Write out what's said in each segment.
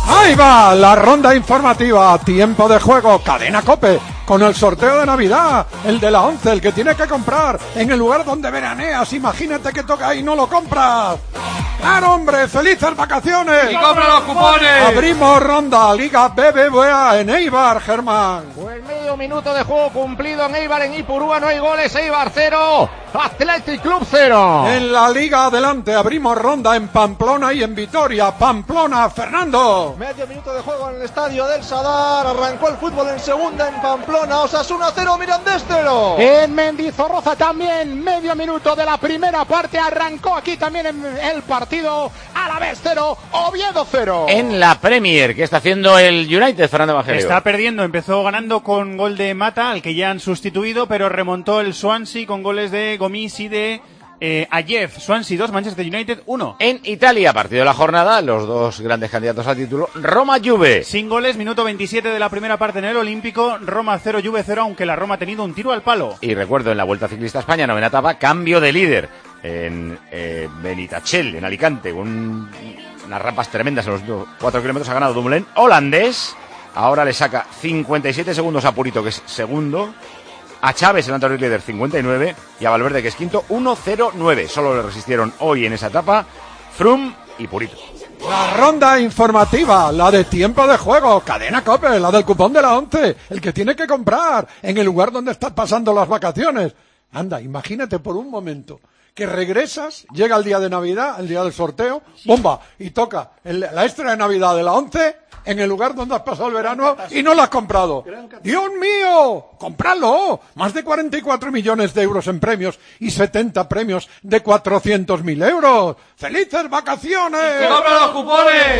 Ahí va la ronda informativa, tiempo de juego, Cadena COPE, con el sorteo de Navidad, el de la 11, el que tiene que comprar en el lugar donde veraneas. Imagínate que toca ahí y no lo compras. ¡Claro, hombre! ¡Felices vacaciones! ¡Y compra los cupones! Abrimos ronda, Liga BBVA en Eibar, Germán. Pues medio minuto de juego cumplido en Eibar, en Ipurúa no hay goles, Eibar 0, Athletic Club 0. En la Liga adelante, abrimos ronda en Pamplona y en Vitoria. Pamplona, Fernando. Medio minuto de juego en el estadio del Sadar, arrancó el fútbol en segunda en Pamplona, Osasuna 0, Mirandés 0. En Mendizorroza también, medio minuto de la primera parte, arrancó aquí también en el partido, Alavés 0, Oviedo 0. En la Premier, ¿qué está haciendo el United, Fernando Evangelio? Está perdiendo, empezó ganando con gol de Mata, al que ya han sustituido, pero remontó el Swansea con goles de Gomis y de Ayev. Swansea 2, Manchester United 1. En Italia, partido de la jornada, los dos grandes candidatos al título, Roma-Juve. Sin goles, minuto 27 de la primera parte en el Olímpico, Roma 0, Juve 0, aunque la Roma ha tenido un tiro al palo. Y recuerdo, en la Vuelta Ciclista a España, novena etapa, cambio de líder en Benitachell, en Alicante, con unas rampas tremendas en los 4 kilómetros, ha ganado Dumoulin, holandés. Ahora le saca 57 segundos a Purito, que es segundo. A Chávez, el anterior líder, 59. Y a Valverde, que es quinto, 1-0-9. Solo le resistieron hoy en esa etapa Froome y Purito. La ronda informativa, la de tiempo de juego, Cadena COPE, la del cupón de la 11, el que tiene que comprar en el lugar donde estás pasando las vacaciones. Anda, imagínate por un momento que regresas, llega el día de Navidad, el día del sorteo, bomba, y toca la extra de Navidad de la 11 en el lugar donde has pasado el verano y no lo has comprado. ¡Dios mío! ¡Cómpralo! Más de 44 millones de euros en premios y 70 premios de 400.000 euros. ¡Felices vacaciones! ¡Y compra los cupones!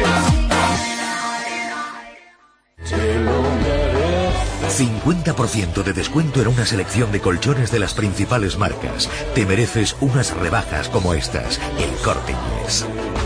50% de descuento en una selección de colchones de las principales marcas. Te mereces unas rebajas como estas. El Corte Inglés.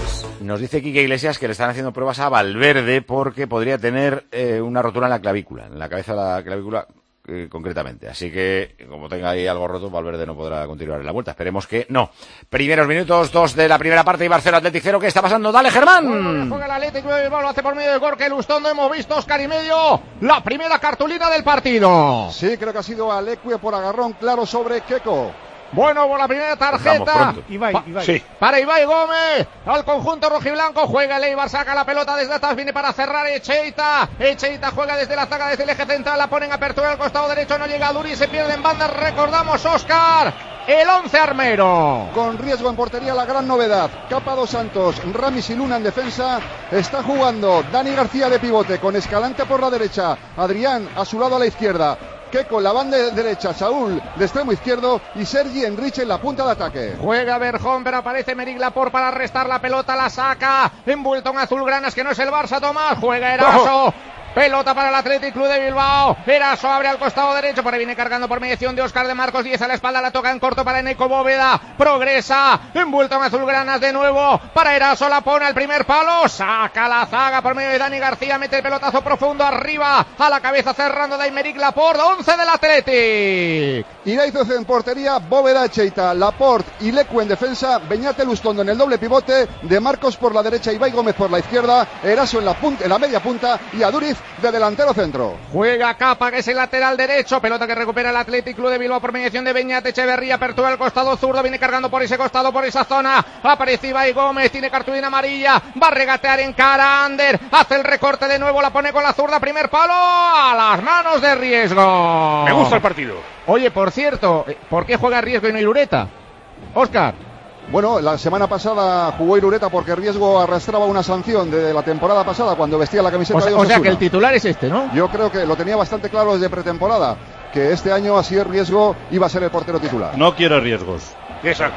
Nos dice Quique Iglesias que le están haciendo pruebas a Valverde porque podría tener una rotura en la clavícula, en la cabeza de la clavícula concretamente. Así que, como tenga ahí algo roto, Valverde no podrá continuar en la Vuelta. Esperemos que no. Primeros minutos, 2 de la primera parte y Barcelona Athletic 0. ¿Qué está pasando? ¡Dale, Germán! Bueno, juega el Athletic, lo hace por medio de Gorka Lustondo. Hemos visto, Oscar y medio, la primera cartulina del partido. Sí, creo que ha sido Aleque por agarrón claro sobre Keko. Bueno, por la primera tarjeta Ibai. Sí. para Ibai Gómez, al conjunto rojiblanco, juega el Eibar, saca la pelota desde atrás, viene para cerrar Echeita juega desde la zaga, desde el eje central, la pone en apertura al costado derecho, no llega a Duri, se pierde en banda, recordamos, Óscar, el 11 armero. Con riesgo en portería, la gran novedad, Capa dos Santos, Ramis y Luna en defensa, está jugando Dani García de pivote, con Escalante por la derecha, Adrián a su lado a la izquierda, Keko la banda derecha, Saúl de extremo izquierdo y Sergi Enrique en la punta de ataque. Juega Berjón, pero aparece Meric Laporte para restar la pelota, la saca, envuelto en azulgranas, que no es el Barça, Tomás, juega Eraso. Pelota para el Athletic Club de Bilbao. Eraso abre al costado derecho. Por ahí viene cargando por mediación de Óscar de Marcos. 10 a la espalda. La toca en corto para Eneco Bóveda. Progresa. Envuelto en azulgranas de nuevo. Para Eraso. La pone al primer palo. Saca la zaga por medio de Dani García. Mete el pelotazo profundo arriba. A la cabeza cerrando de Aymeric Laporte. 11 del Athletic. Iraizoz en portería. Bóveda, Echeita, Laporte y Lecu en defensa. Beñate Lustondo en el doble pivote. De Marcos por la derecha. Ibai Gómez por la izquierda. Eraso en la media punta. Y Aduriz de delantero centro. Juega Capa, que es el lateral derecho. Pelota que recupera el Athletic Club de Bilbao por mediación de Beñat Echeverría. Apertura al costado zurdo. Viene cargando por ese costado, por esa zona. Aparece Ibai Gómez. Tiene cartulina amarilla. Va a regatear en cara. Ander hace el recorte de nuevo. La pone con la zurda. Primer palo. A las manos de Riesgo. Me gusta el partido. Oye, por cierto, ¿por qué juega Riesgo y no Irureta? Óscar. Bueno, la semana pasada jugó Irureta porque Riesgo arrastraba una sanción de la temporada pasada cuando vestía la camiseta de Osasuna. O sea que el titular es este, ¿no? Yo creo que lo tenía bastante claro desde pretemporada, que este año así Riesgo iba a ser el portero titular. No quiere riesgos. Exacto.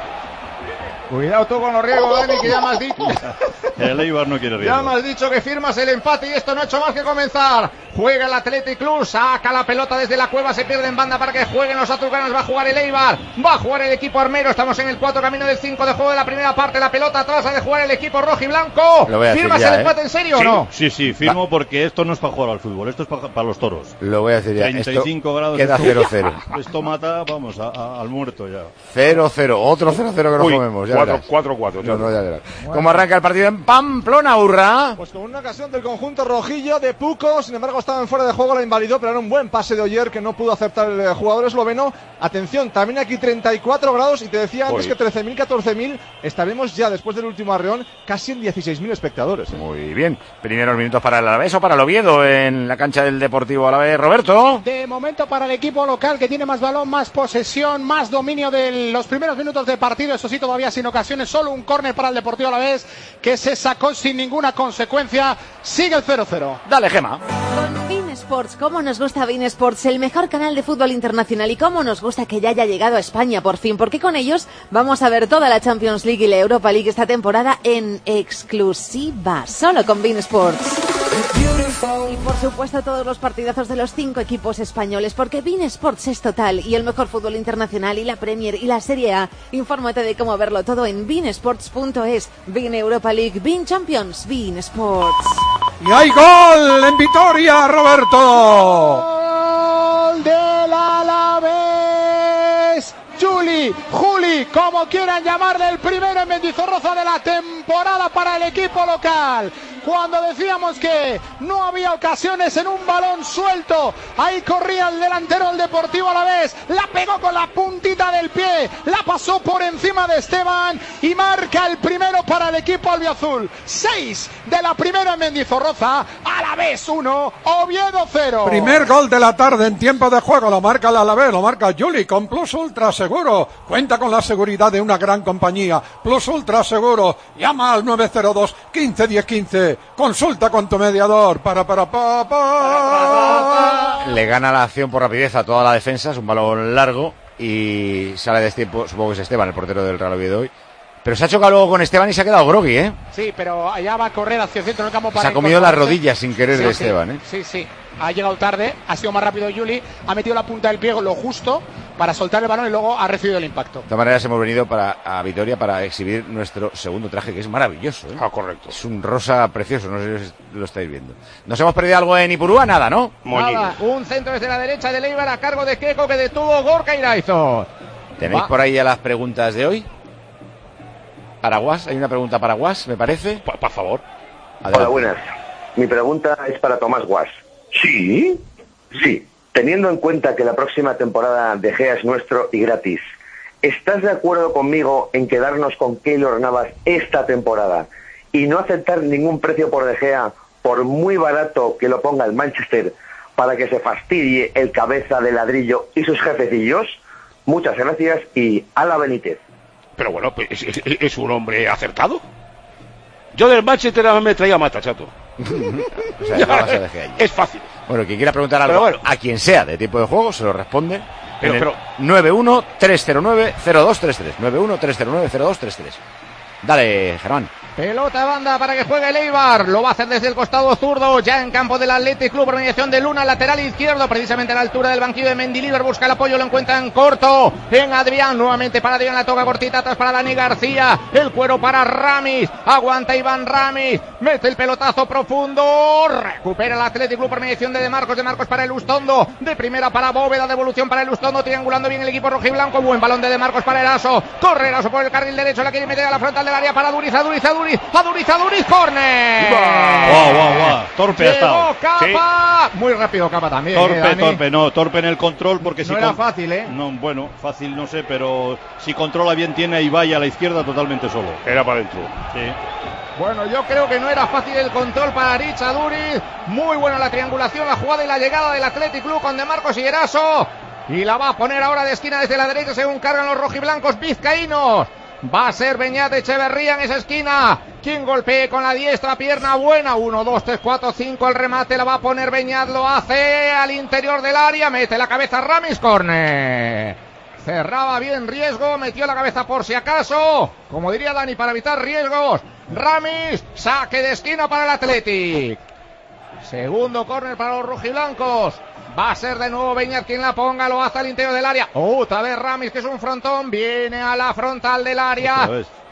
Cuidado tú con los riesgos, Dani, que ya me has dicho. El Eibar no quiere riesgos. Ya me has dicho que firmas el empate y esto no ha hecho más que comenzar. Juega el Athletic Club, saca la pelota desde la cueva, se pierde en banda para que jueguen los azulgranas. Va a jugar el Eibar, va a jugar el equipo armero. Estamos en el 4, camino del 5 de juego de la primera parte. La pelota atrás, ha de jugar el equipo rojo y blanco. ¿Firmas el empate en serio o no? Sí, firmo porque esto no es para jugar al fútbol, esto es para los toros. Lo voy a decir ya. 35 grados. Queda 0-0. Esto mata, vamos, al muerto ya. 0-0, otro 0-0 que nos comemos. Ya verás. 4-4. No, ya verás. ¿Cómo arranca el partido en Pamplona, Urra? Pues con una ocasión del conjunto rojillo de Puco, sin embargo estaba en fuera de juego, la invalidó, pero era un buen pase de Oyer que no pudo acertar el jugador esloveno. Atención, también aquí 34 grados y te decía antes que 13.000, 14.000, estaremos ya después del último arreón casi en 16.000 espectadores. Muy bien, primeros minutos para el Alavés o para el Oviedo en la cancha del Deportivo Alavés. Roberto. De momento para el equipo local, que tiene más balón, más posesión, más dominio de los primeros minutos de partido, eso sí, todavía sin ocasiones, solo un córner para el Deportivo Alavés que se sacó sin ninguna consecuencia. Sigue el 0-0. Dale, Gema. Con Bein Sports, cómo nos gusta Bein Sports, el mejor canal de fútbol internacional, y cómo nos gusta que ya haya llegado a España por fin, porque con ellos vamos a ver toda la Champions League y la Europa League esta temporada en exclusiva, solo con Bein Sports. Y por supuesto todos los partidazos de los 5 equipos españoles, porque Bein Sports es total, y el mejor fútbol internacional, y la Premier, y la Serie A. Infórmate de cómo verlo todo en beinsports.es. Bein Europa League, Bein Champions, Bein Sports. Y hay gol en Vitoria, Roberto. Gol del Alavés. Juli, como quieran llamarle, el primero en Mendizorroza de la temporada para el equipo local. Cuando decíamos que no había ocasiones en un balón suelto, ahí corría el delantero del Deportivo Alavés, la pegó con la puntita del pie, la pasó por encima de Esteban y marca el primero para el equipo albiazul. 6 de la primera en Mendizorroza, Alavés 1, Oviedo 0. Primer gol de la tarde en tiempo de juego, lo marca el Alavés, lo marca Juli con Plus Ultra Seguro. Cuenta con la seguridad de una gran compañía. Plus Ultra Seguro. Llama al 902 15 10 15. Consulta con tu mediador. Le gana la acción por rapidez a toda la defensa, es un balón largo y sale de tiempo, supongo que es Esteban, el portero del Real Oviedo hoy. Pero se ha chocado luego con Esteban y se ha quedado groggy, ¿eh? Sí, pero allá va a correr hacia el centro del campo para... Se ha comido las rodillas sin querer de Esteban, ¿eh? Sí. Ha llegado tarde, ha sido más rápido Juli, ha metido la punta del pie lo justo para soltar el balón y luego ha recibido el impacto. De todas maneras hemos venido a Vitoria para exhibir nuestro segundo traje, que es maravilloso, ¿eh? Correcto. Es un rosa precioso, no sé si lo estáis viendo. ¿Nos hemos perdido algo en Ipurúa? Nada, ¿no? Nada, un centro desde la derecha de Leibar a cargo de Keco que detuvo Gorka Iraizo. ¿Tenéis por ahí ya las preguntas de hoy? Para Guas, hay una pregunta para Guas, me parece. Por favor. Adelante. Hola, buenas. Mi pregunta es para Tomás Guas. ¿Sí? Sí. Teniendo en cuenta que la próxima temporada de Gea es nuestro y gratis, ¿estás de acuerdo conmigo en quedarnos con Keylor Navas esta temporada y no aceptar ningún precio por De Gea, por muy barato que lo ponga el Manchester, para que se fastidie el cabeza de ladrillo y sus jefecillos? Muchas gracias y ala Benítez. Pero bueno, pues, ¿es un hombre acertado? Yo del Manchester me traía Mata, chato. O sea, no vas a dejar allí. Es fácil. Bueno, quien quiera preguntar algo bueno, a quien sea de tiempo de juego, se lo responde. Pero 91-309-0233. 91-309-0233. Dale, Germán. Pelota banda para que juegue el Eibar. Lo va a hacer desde el costado zurdo. Ya en campo del Athletic Club. Por mediación de Luna, lateral izquierdo. Precisamente a la altura del banquillo de Mendilibar. Busca el apoyo. Lo encuentra en corto. En Adrián. Nuevamente para Adrián. La toca cortita. Atrás para Dani García. El cuero para Ramis. Aguanta Iván Ramis. Mete el pelotazo profundo. Recupera el Athletic Club por mediación de Marcos. De Marcos para el Ustondo. De primera para Bóveda. Devolución para el Ustondo. Triangulando bien el equipo rojiblanco. Buen balón de Marcos para Eraso. Corre Eraso por el carril derecho. La quiere meter a la frontal del área para Duriz. Duriz, córner. Guau. Torpe ha estado. Capa. Sí. Muy rápido Capa también. Torpe en el control porque no era fácil, ¿eh? No, bueno, fácil no sé, pero si controla bien tiene a Ibai a la izquierda totalmente solo. Era para adentro. Sí. Bueno, yo creo que no era fácil el control para Richa Duriz. Muy buena la triangulación, la jugada y la llegada del Athletic Club con De Marcos y Eraso. Y la va a poner ahora de esquina desde la derecha según cargan los rojiblancos vizcaínos. Va a ser Beñat Echeverría en esa esquina. Quien golpee con la diestra, pierna buena. 1, 2, 3, 4, 5. El remate la va a poner Beñat. Lo hace al interior del área. Mete la cabeza Ramis, córner. Cerraba bien Riesgo. Metió la cabeza por si acaso. Como diría Dani, para evitar riesgos. Ramis, saque de esquina para el Athletic. Segundo córner para los rojiblancos. Va a ser de nuevo Beñat quien la ponga, lo hace al interior del área. Otra vez Ramis, que es un frontón, viene a la frontal del área.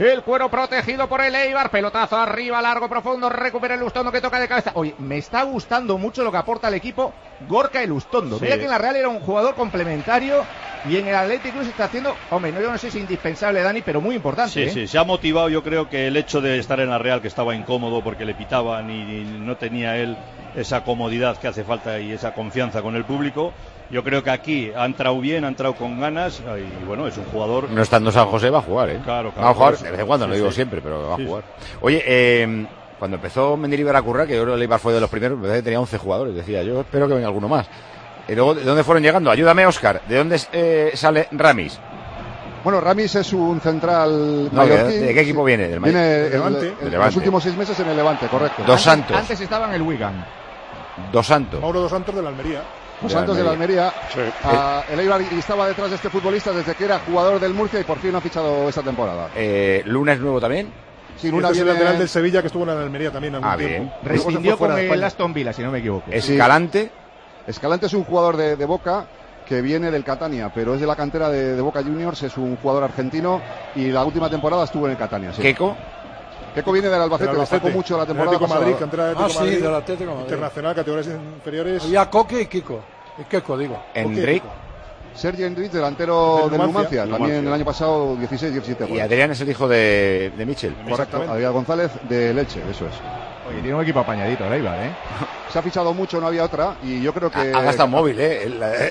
El Cuero protegido por el Eibar. Pelotazo arriba, largo, profundo. Recupera el Lustondo que toca de cabeza. Oye, me está gustando mucho lo que aporta al equipo Gorka Elustondo. Sí. Mira que en la Real era un jugador complementario y en el Athletic Club se está haciendo, hombre, yo no sé si es indispensable, Dani, pero muy importante. Sí, se ha motivado, yo creo que el hecho de estar en la Real, que estaba incómodo porque le pitaban y no tenía él esa comodidad que hace falta y esa confianza con el público. Yo creo que aquí ha entrado bien, ha entrado con ganas y bueno, es un jugador... No estando San José va a jugar, ¿eh? Claro. Va a jugar, de vez en cuando, sí, no digo sí. siempre, pero va a Sí, jugar. Oye, cuando empezó Mendilibar a currar, que yo creo que el Eibar fue de los primeros, me parece que tenía 11 jugadores, decía, yo espero que venga alguno más. Y luego, ¿de dónde fueron llegando? Ayúdame, Óscar, ¿de dónde sale Ramis? Bueno, Ramis es un central No, mallorquín. ¿de qué equipo viene? Del Viene Levante. en los últimos 6 meses en el Levante, correcto. Dos Santos. Antes estaba en el Wigan. Dos Santos. Mauro Dos Santos de la Almería. Los Santos de la Almería. El Eibar estaba detrás de este futbolista desde que era jugador del Murcia y por fin ha fichado esta temporada. ¿Luna es nuevo también? Sí, Luna Este es el viene... lateral del Sevilla que estuvo en la Almería también algún bien. tiempo. Rescindió con el España. Aston Villa, si no me equivoco. Escalante. Escalante es un jugador de Boca que viene del Catania, pero es de la cantera de Boca Juniors, es un jugador argentino y la última temporada estuvo en el Catania. Sí. ¿Keco? Keco viene del Albacete, destacó mucho la temporada Atlético pasada. Madrid, cantera de Atlético Madrid, del Atlético de Madrid. Internacional, categorías inferiores. Había Coque y Kiko. Y Keco, digo. Enrique. Sergio Enrich, delantero del Numancia, también el año pasado 16-17 goles. Y Adrián es el hijo de Michel. Correcto, Adrián González de Leche, eso es. Oye, tiene un equipo apañadito el Eibar, ¿eh? Se ha fichado mucho, no había otra, y yo creo que... Ha gastado móvil, ¿eh?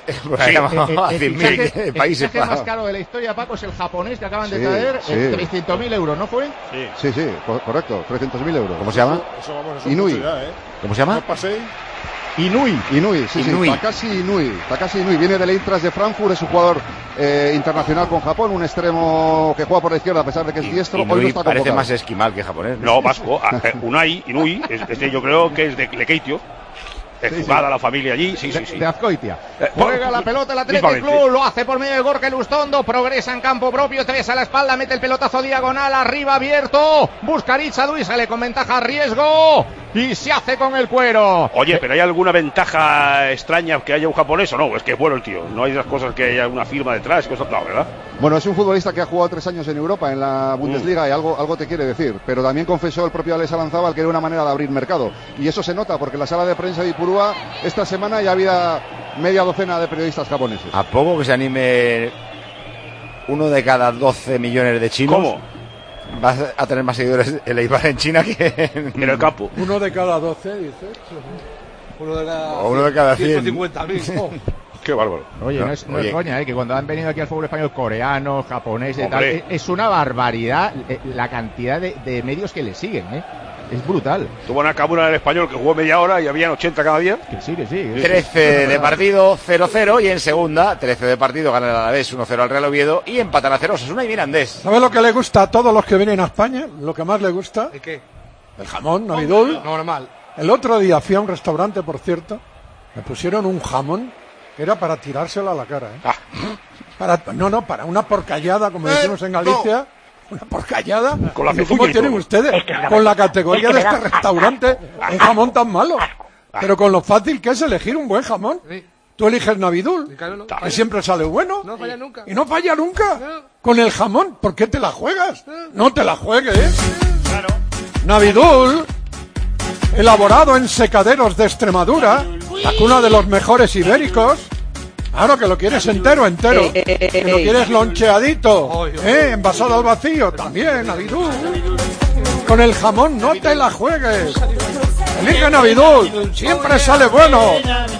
El Países fichaje más Bajos. caro de la historia, Paco, es el japonés que acaban de Sí, traer, sí. 300.000 euros, ¿no fue? Sí, correcto, 300.000 euros. ¿Cómo se llama? Eso, vamos, eso Inui. mucho ya, ¿eh? ¿Cómo se llama? No paséis. Inui, sí, Inui. Takashi Inui, viene del Eintracht de Frankfurt, es un jugador internacional con Japón, un extremo que juega por la izquierda a pesar de que es diestro. Hoy no Inui está parece convocado. más esquimal que japonés. No, vasco. Inui, yo creo que es de Lekeitio. Es jugada la familia allí, sí. De Azcoitia. Juega la pelota el Athletic mismamente. Club, lo hace por medio de Gorka Elustondo, progresa en campo propio, 3 a la espalda, mete el pelotazo diagonal, arriba abierto, busca Richadu y sale con ventaja, riesgo, y se hace con el Cuero. Oye, pero ¿hay alguna ventaja extraña que haya un japonés o no? Es que es bueno el tío. No hay esas cosas que haya una firma detrás, cosas no, ¿verdad? Bueno, es un futbolista que ha jugado 3 años en Europa, en la Bundesliga, y algo te quiere decir. Pero también confesó el propio Alex Alanzábal que era una manera de abrir mercado. Y eso se nota, porque en la sala de prensa de Ipurúa esta semana ya había media docena de periodistas japoneses. ¿A poco que se anime uno de cada 12 millones de chinos? ¿Cómo? Va a tener más seguidores el Eibar en China que en el campo. Uno de cada 12, dices. Uno de cada 100. 150.000. Qué bárbaro. Oye, no es coña, que cuando han venido aquí al fútbol español coreanos, japoneses y tal, Hombre. es una barbaridad la cantidad de medios que le siguen, ¿eh? Es brutal. Tuvo una Nakamura en el Español que jugó media hora y habían 80 cada día. Que sí. 13 de partido, 0-0, y en segunda, 13 de partido, gana el Alavés 1-0 al Real Oviedo y empatan a 0 Osasuna y Mirandés. ¿Sabes lo que le gusta a todos los que vienen a España? Lo que más le gusta. ¿El qué? El jamón, Navidul. Normal. El otro día fui a un restaurante, por cierto, me pusieron un jamón que era para tirárselo a la cara, ¿eh? Para una porcallada, como decimos en Galicia. Una porcallada. Con la ¿Cómo pezuña y tienen todo. ustedes? Con la categoría de este restaurante, un jamón tan malo. Pero con lo fácil que es elegir un buen jamón. Sí. Tú eliges Navidul, Claro, que siempre sale bueno. No falla nunca. Y no falla nunca. No. Con el jamón, ¿por qué te la juegas? No te la juegues. Claro. Navidul, elaborado en secaderos de Extremadura, la cuna de los mejores ibéricos. Claro que lo quieres entero. Que lo quieres loncheadito, envasado al vacío, también, Navidul. Con el jamón no te la juegues. Elige Navidul, siempre sale bueno.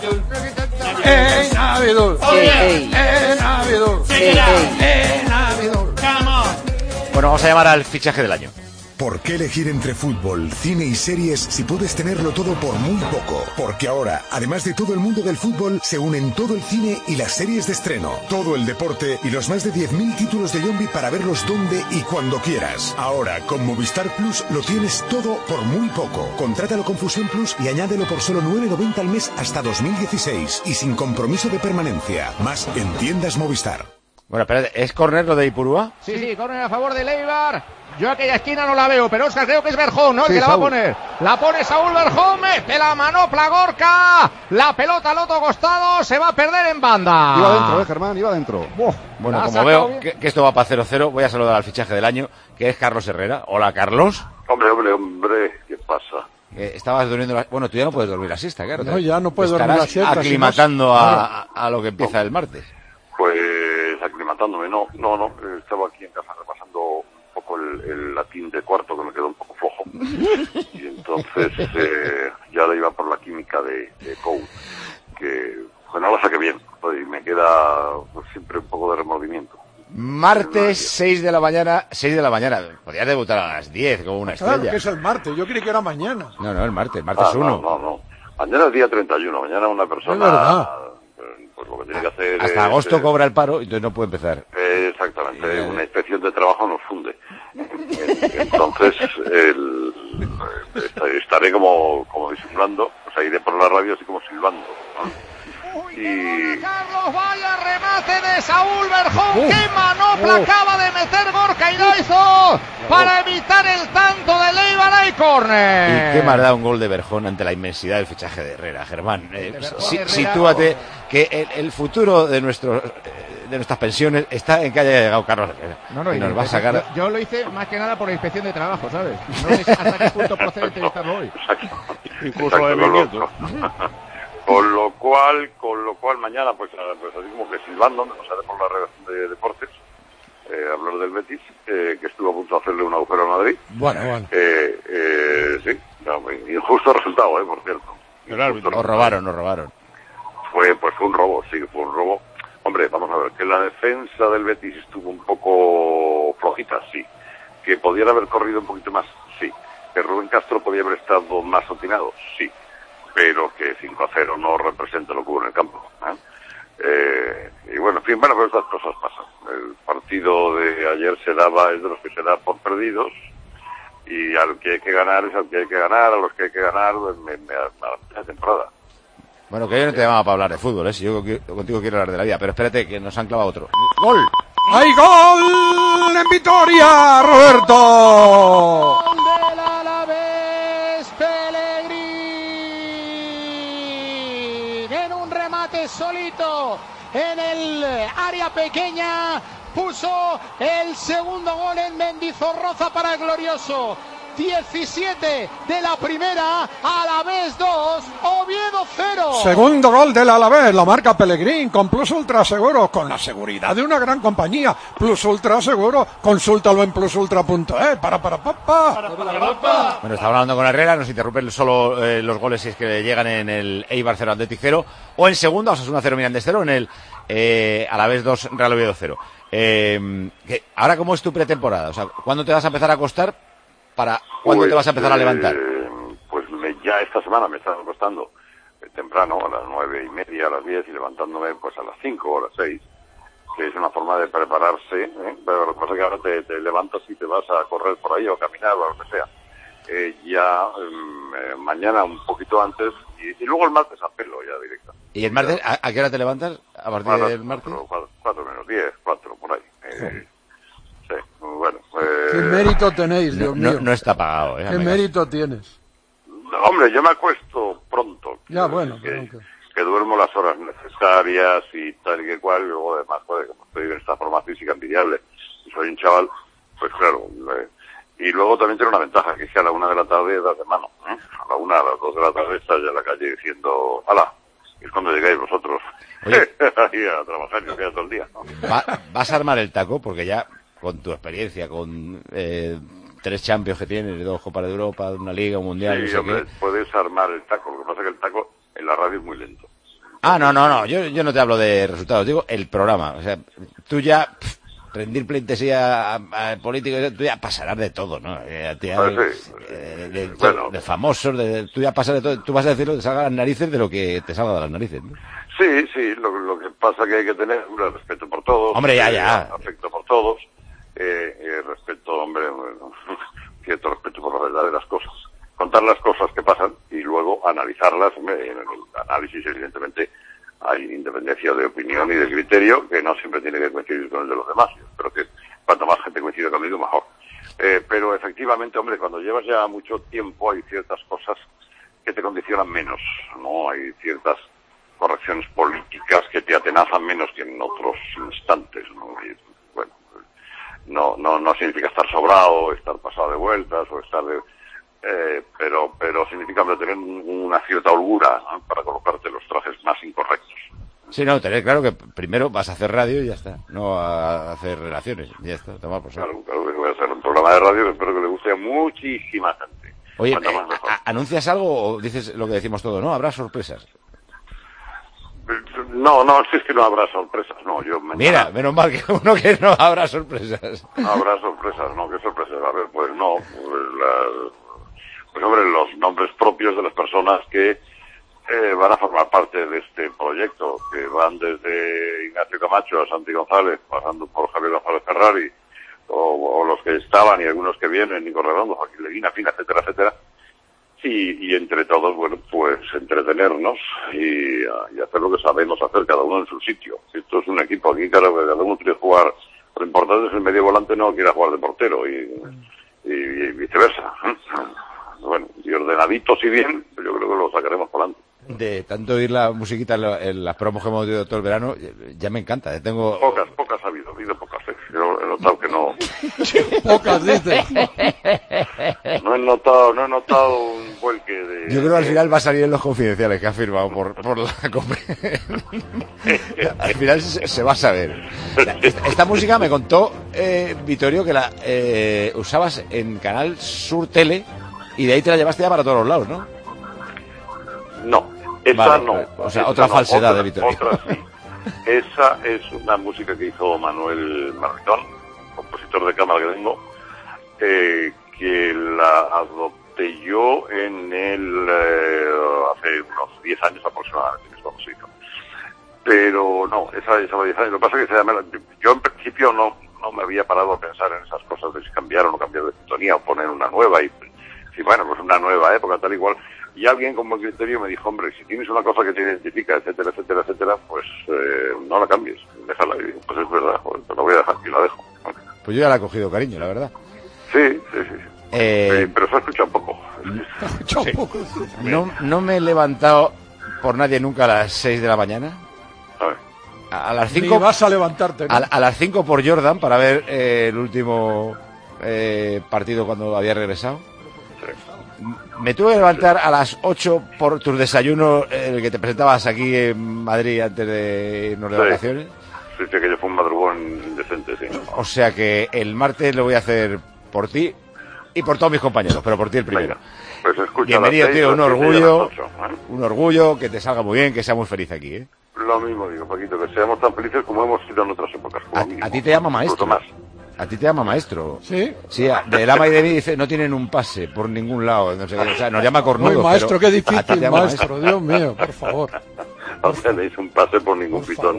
Navidul. Navidul. Navidul. Bueno, vamos a llamar al fichaje del año. ¿Por qué elegir entre fútbol, cine y series si puedes tenerlo todo por muy poco? Porque ahora, además de todo el mundo del fútbol, se unen todo el cine y las series de estreno, todo el deporte y los más de 10.000 títulos de Yombi para verlos donde y cuando quieras. Ahora, con Movistar Plus, lo tienes todo por muy poco. Contrátalo con Fusión Plus y añádelo por solo 9,90 al mes hasta 2016 y sin compromiso de permanencia. Más en tiendas Movistar. Bueno, espérate, ¿es córner lo de Ipurúa? Sí, córner a favor del Eibar. Yo aquella esquina no la veo, pero Óscar, creo que es Berjón, ¿no? El Sí, que la Saúl. va a poner. La pone Saúl Berjón, mete la manopla Gorka. La pelota al otro costado, se va a perder en banda. Iba dentro, Germán, iba dentro. Bueno, La ha como sacado veo bien. que esto va para 0-0, voy a saludar al fichaje del año, que es Carlos Herrera. Hola, Carlos. Hombre, ¿qué pasa? Estabas durmiendo bueno, tú ya no puedes dormir la siesta, claro. No, ya no puedes dormir Estarás la siesta, aclimatando si no- a lo que empieza el martes. Pues aclimatándome, no, estaba aquí en casa repasando un poco el latín de cuarto, que me quedó un poco flojo. Y entonces ya le iba por la química de Coe, que pues no la saqué bien, pues, y me queda pues, siempre un poco de remordimiento. Martes, 6 de la mañana. Podrías debutar a las 10 como una Claro estrella. que es el martes, yo creí que era mañana. No, el martes 1. No. Mañana es día 31, mañana una persona... Es verdad. Pues lo que tiene que hacer Hasta agosto cobra el paro, entonces no puede empezar. Exactamente, una inspección de trabajo nos funde. Entonces, estaré como disimulando, o sea, iré por la radio así como silbando, ¿no? Carlos, vaya remate de Saúl Berjón. ¡Qué manopla acaba de meter Gorka Iraizo para evitar el tanto de Leiva y córner! ¿Y qué más da un gol de Berjón ante la inmensidad del fichaje de Herrera, Germán? Sitúate que el futuro de nuestras pensiones está en que haya llegado Carlos Herrera. Y nos va a sacar... Yo lo hice más que nada por la inspección de trabajo, ¿sabes? No sé hasta qué punto procede entrevistarlo hoy. Incluso de movimiento. Con lo cual mañana, pues así como que silbando, me pasaré por la redacción de deportes, hablar del Betis, que estuvo a punto de hacerle un agujero a Madrid. Bueno. Sí, injusto resultado, por cierto. Os robaron. Fue un robo, sí, fue un robo. Hombre, vamos a ver, que la defensa del Betis estuvo un poco flojita, sí. Que pudiera haber corrido un poquito más, sí. Que Rubén Castro podía haber estado más atinado, sí. Pero que 5-0 no representa lo que hubo en el campo. Y bueno, en fin, pero estas cosas pasan. El partido de ayer es de los que se da por perdidos, y al que hay que ganar es al que hay que ganar, a los que hay que ganar, pues, la temporada. Bueno, que yo no te llamaba para hablar de fútbol, si yo contigo quiero hablar de la vida, pero espérate, que nos han clavado otro. ¡Gol! ¡Hay gol en Vitoria, Roberto! Gol del Alavés, Pellegrini, en un remate solito en el área pequeña, puso el segundo gol en Mendizorroza para el glorioso. 17 de la primera, Alavés 2, Oviedo 0. Segundo gol del Alavés, lo marca Pellegrini con Plus Ultra Seguro, con la seguridad de una gran compañía. Plus Ultra Seguro, consúltalo en plusultra.es. Bueno, estaba hablando con Herrera, nos interrumpen solo los goles si es que llegan en el Eibar 0, Athletic 0, o en segunda, Osasuna 0, Mirandés 0, en el Alavés 2, Real Oviedo 0. Ahora, ¿cómo es tu pretemporada? O sea, ¿cuándo te vas a empezar a acostar? ¿Cuándo te vas a empezar a levantar? Pues ya esta semana me están acostando temprano, a las 9:30, a las 10, y levantándome pues a las 5 o a las 6, que es una forma de prepararse, pero lo que pasa es que ahora te levantas y te vas a correr por ahí o a caminar o a lo que sea. Mañana un poquito antes, y luego el martes a pelo ya directo. ¿Y el martes? ¿A qué hora te levantas? ¿A partir del martes? 4 menos 10, 4 por ahí. Sí, bueno. ¿Qué mérito tenéis, Dios mío? No está pagado, ¿Qué mérito tienes? Hombre, yo me acuesto pronto. Ya, bueno. Que duermo las horas necesarias y tal y que cual, y luego además, como estoy en esta forma física envidiable y soy un chaval, pues claro. Y luego también tiene una ventaja, que es que a la 1 de la tarde das de mano. A la 1, a las 2 de la tarde estás ya en la calle diciendo, ¡hala! Es cuando llegáis vosotros. Ahí a trabajar, yo quedo todo el día, ¿no? ¿Vas a armar el taco? Porque ya, con tu experiencia, con 3 Champions que tienes, 2 Copas de Europa, una Liga, un Mundial, sí, no sé hombre, qué. puedes armar el taco. Lo que pasa es que el taco en la radio es muy lento. No. Yo no te hablo de resultados, digo el programa. O sea, tú ya... rendir pleitesía a políticos, tú ya pasarás de todo, ¿no? De famosos, tú ya pasas de todo, tú vas a decir lo que te salga a las narices de lo que te salga de las narices, ¿no? Sí, lo que pasa que hay que tener respeto por todos. Hombre, ya. Afecto por todos, respeto, hombre, cierto respeto por las verdaderas cosas. Contar las cosas que pasan y luego analizarlas. Hombre, en el análisis, evidentemente, hay independencia de opinión y de criterio, que no siempre tiene que coincidir con el de los demás. Pero que cuanto más gente coincida conmigo, mejor. Pero efectivamente, hombre, cuando llevas ya mucho tiempo hay ciertas cosas que te condicionan menos, ¿no? Hay ciertas correcciones políticas que te atenazan menos que en otros instantes, ¿no? Y, bueno, no significa estar sobrado, estar pasado de vueltas o estar de... pero significa tener una cierta holgura, ¿no? Para colocarte los trajes más incorrectos. Sí, no, tener claro que primero vas a hacer radio y ya está, no a hacer relaciones, ya está, toma por Claro que voy a hacer un programa de radio que espero que le guste a muchísima gente. Oye, ¿anuncias algo o dices lo que decimos todo? No, habrá sorpresas. No, si es que no habrá sorpresas, no. Mira, menos mal que uno que no habrá sorpresas. No habrá sorpresas, no, ¿qué sorpresas? A ver, pues no, pues hombre, los nombres propios de las personas que van a formar parte de este proyecto, que van desde Ignacio Camacho a Santi González, pasando por Javier González Ferrari, o los que estaban y algunos que vienen, Nico Redondo, Joaquín Leguina, fin, etcétera, etcétera. Y entre todos, bueno, pues entretenernos y hacer lo que sabemos hacer, cada uno en su sitio. Esto es un equipo aquí, claro, que cada uno quiere jugar. Lo importante es que el medio volante no quiera jugar de portero y viceversa. Bueno, y ordenaditos y bien, pues yo creo que lo sacaremos por delante. De tanto oír la musiquita en las promos que hemos oído todo el verano, ya me encanta. Tengo pocas ha habido pocas. Yo he notado que no. Pocas, dice. No he notado un vuelque de. Yo creo que al final va a salir en los confidenciales que ha firmado por la al final se va a saber. Esta música me contó Vittorio que la usabas en Canal Sur Tele y de ahí te la llevaste ya para todos los lados, ¿no? No, esa vale, no. O sea, otra falsedad de Vittorio. Otra sí. Esa es una música que hizo Manuel Marritón, compositor de cámara que tengo, que la adopté yo en hace unos 10 años aproximadamente, mismo música. Pero no, esa va 10 años. Lo que pasa es que yo en principio no me había parado a pensar en esas cosas de si cambiar o no cambiar de sintonía o poner una nueva y si bueno, pues una nueva época tal igual. Y alguien con buen criterio me dijo, hombre, si tienes una cosa que te identifica, etcétera, etcétera, etcétera, pues no la cambies, déjala. Y digo, pues es verdad, pues la voy a dejar y la dejo. Pues yo ya la he cogido cariño, la verdad. Sí. Pero se ha escuchado poco. No me he levantado por nadie nunca a las 6 de la mañana. A las 5 vas a levantarte, ¿no? A las 5 por Jordan para ver el último partido cuando había regresado. Me tuve que levantar a las 8 por tus desayunos, el que te presentabas aquí en Madrid antes de irnos de vacaciones. Sí, que yo fue un madrugón indecente, sí. O sea que el martes lo voy a hacer por ti y por todos mis compañeros, pero por ti el primero. Pues escucha. Bienvenido, tío, un orgullo, que te salga muy bien, que sea muy feliz aquí, ¿eh? Lo mismo digo, Paquito, que seamos tan felices como hemos sido en otras épocas. A ti te llama maestro. A ti te llama maestro. ¿Sí? Sí, de Lama y de mí dice, no tienen un pase por ningún lado. No sé, o sea, nos llama cornudo. Uy, maestro, pero qué difícil, maestro. Dios mío, por favor. No tenéis un pase por ningún pitón.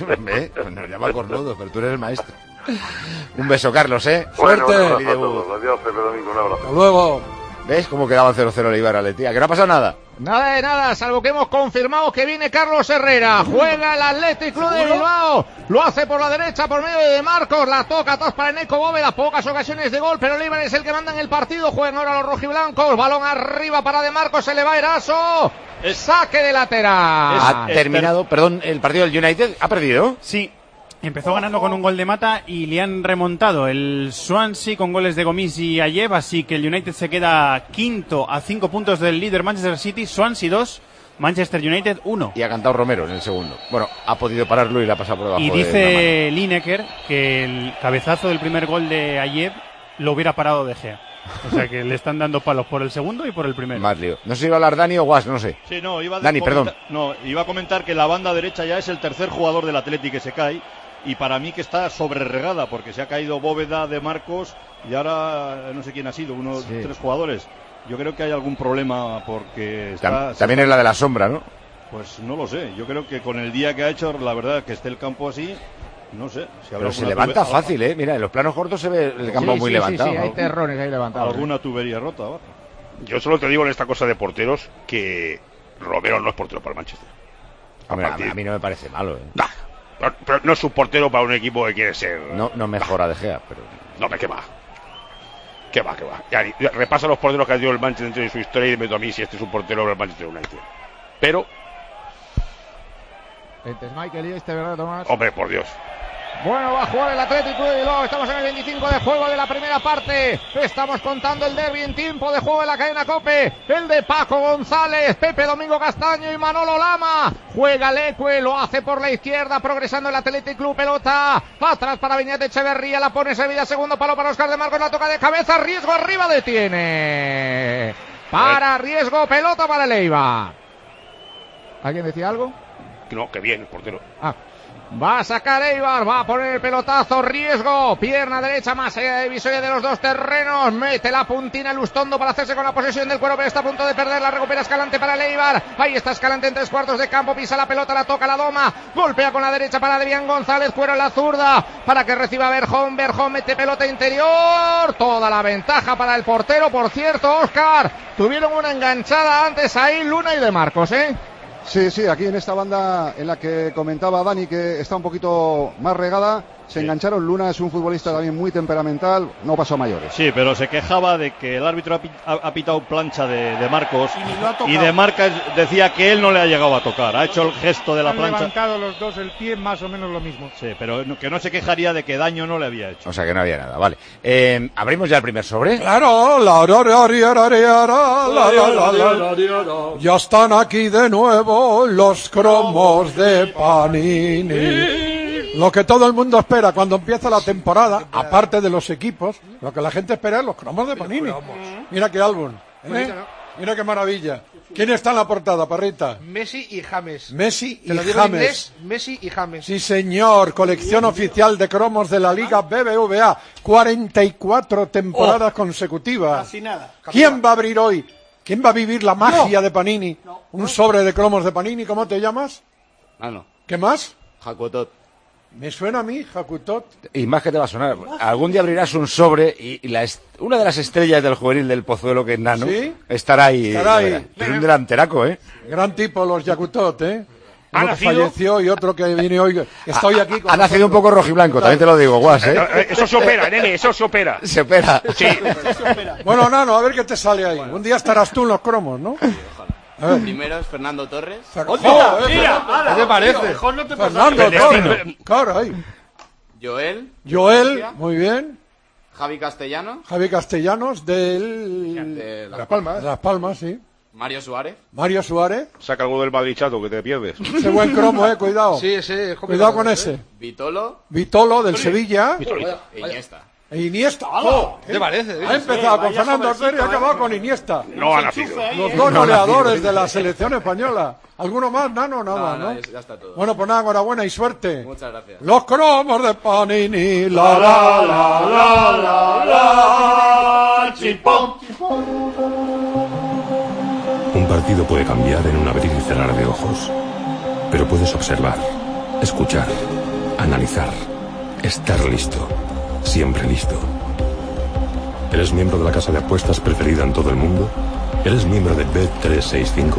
Nos llama cornudo, pero tú eres el maestro. Un beso, Carlos, ¿eh? Bueno, suerte. Adiós, Pepe Domingo, un abrazo. Hasta luego. ¿Ves cómo quedaban 0-0 el Eibar Athletic? ¿Que no ha pasado nada? Nada de nada, salvo que hemos confirmado que viene Carlos Herrera. Juega el Athletic Club de Bilbao. Lo hace por la derecha por medio de Marcos. La toca atrás para Eneco Bóveda. Pocas ocasiones de gol, pero el Eibar es el que manda en el partido. Juegan ahora los rojiblancos. Balón arriba para De Marcos. Se le va Eraso. Saque de lateral. Ha terminado, perdón, el partido del United. ¿Ha perdido? Sí. Empezó ganando con un gol de Mata y le han remontado el Swansea con goles de Gomis y Ayev, así que el United se queda quinto a 5 puntos del líder Manchester City. Swansea 2, Manchester United 1. Y ha cantado Romero en el segundo. Bueno, ha podido pararlo y la ha pasado por debajo. Y dice Lineker que el cabezazo del primer gol de Ayev lo hubiera parado De Gea. O sea que le están dando palos por el segundo y por el primero. Más lío. No sé si iba a hablar Dani o Guas, no sé. Sí, no, Dani, perdón. No, iba a comentar que la banda derecha ya es el tercer jugador del Athletic que se cae. Y para mí que está sobreregada, porque se ha caído Bóveda, De Marcos, y ahora no sé quién ha sido, tres jugadores. Yo creo que hay algún problema porque también es la de la sombra, ¿no? Pues no lo sé. Yo creo que con el día que ha hecho, la verdad, que esté el campo así, no sé. Si pero se levanta fácil, ¿eh? Mira, en los planos cortos se ve el campo muy levantado. Sí, hay terrones ahí levantados. Alguna tubería rota abajo. Yo solo te digo en esta cosa de porteros que Romero no es portero para el Manchester. A mí no me parece malo, ¿eh? Nah. Pero no es un portero para un equipo que quiere ser. No mejora De Gea, pero. No me quema. Que va. Ya, repasa los porteros que ha tenido el Manchester en su historia y me meto a mí si este es un portero del Manchester United. Pero... Este es Michael y este, ¿verdad, Tomás? Hombre, por Dios. Bueno, va a jugar el Atlético de Bilbao. Estamos en el 25 de juego de la primera parte. Estamos contando el derbi en tiempo de juego de la cadena COPE. El de Paco González, Pepe Domingo Castaño y Manolo Lama. Juega Leque, lo hace por la izquierda, progresando el Athletic Club. Pelota atrás para Viñete Echeverría. La pone Sevilla, segundo palo para Óscar de Marcos. La toca de cabeza, riesgo arriba, detiene. Para riesgo, pelota para el Eibar. ¿Alguien decía algo? No, que bien el portero. Va a sacar Eibar, va a poner el pelotazo, riesgo, pierna derecha más allá de divisoria de los dos terrenos, mete la puntina Lustondo para hacerse con la posesión del cuero, pero está a punto de perder, la recupera Escalante para el Eibar, ahí está Escalante en 3/4 de campo, pisa la pelota, la toca, la doma, golpea con la derecha para Adrián González, Cuero en la zurda, para que reciba Berjón mete pelota interior, toda la ventaja para el portero, por cierto, Óscar, tuvieron una enganchada antes ahí Luna y De Marcos, Sí, aquí en esta banda en la que comentaba Dani que está un poquito más regada, se engancharon. Luna es un futbolista también muy temperamental, no pasó a mayores. Sí, pero se quejaba de que el árbitro ha pitado plancha de Marcos y De Marcos decía que él no le ha llegado a tocar, ha hecho el gesto de la plancha. Han levantado los dos el pie, más o menos lo mismo. Sí, pero que no se quejaría de que daño no le había hecho. O sea que no había nada, vale. ¿Abrimos ya el primer sobre? Claro, ya están aquí de nuevo los cromos de Panini. Lo que todo el mundo espera cuando empieza la temporada, aparte de los equipos, lo que la gente espera es los cromos de Panini. Mira qué álbum, mira qué maravilla. ¿Quién está en la portada, Parrita? Messi y James. Messi y Te lo digo en inglés, Messi y James. Sí, señor. Colección oficial de cromos de la Liga BBVA. 44 temporadas consecutivas. Casi nada. ¿Quién va a abrir hoy? ¿Quién va a vivir la magia de Panini? Un sobre de cromos de Panini. ¿Cómo te llamas? No. ¿Qué más? Jacotot. Me suena a mí, Jacutot. Y más que te va a sonar. Algún día abrirás un sobre y una de las estrellas del juvenil del Pozuelo, que es Nano, ¿sí? estará ahí. Es un delanteraco, Gran tipo los Yacutot, ¿Ha uno que nacido? falleció y otro que viene hoy. Estoy aquí con ha nacido un poco rojiblanco, también te lo digo, Guas, Eso se opera, nene, eso se opera. Se opera. Sí. Bueno, Nano, a ver qué te sale ahí. Un día estarás tú en los cromos, ¿no? El primero es Fernando Torres. ¡Hostia! ¿Qué te parece? Mejor no te Fernando Torres. Claro, ahí. Joel, muy bien. Javi Castellanos. Javi Castellanos de Las Palmas. Las Palmas, sí. Mario Suárez. Mario Suárez. Saca algo del Madrichato que te pierdes. Ese buen cromo, cuidado. Sí, cuidado con ese. Vitolo del Sevilla. Iniesta. Iniesta. ¿Qué te parece? Ha empezado con Fernando Torres y ha acabado con Iniesta. No ha nacido. Los dos goleadores de la selección española. ¿Alguno más, Nano? Nada, ¿no? Ya está todo. Bueno, pues nada, enhorabuena y suerte. Muchas gracias. Los cromos de Panini. La, chipón. Un partido puede cambiar en un abrir y cerrar de ojos, pero puedes observar, escuchar, analizar, estar listo, siempre listo. ¿Eres miembro de la casa de apuestas preferida en todo el mundo? ¿Eres miembro de Bet365?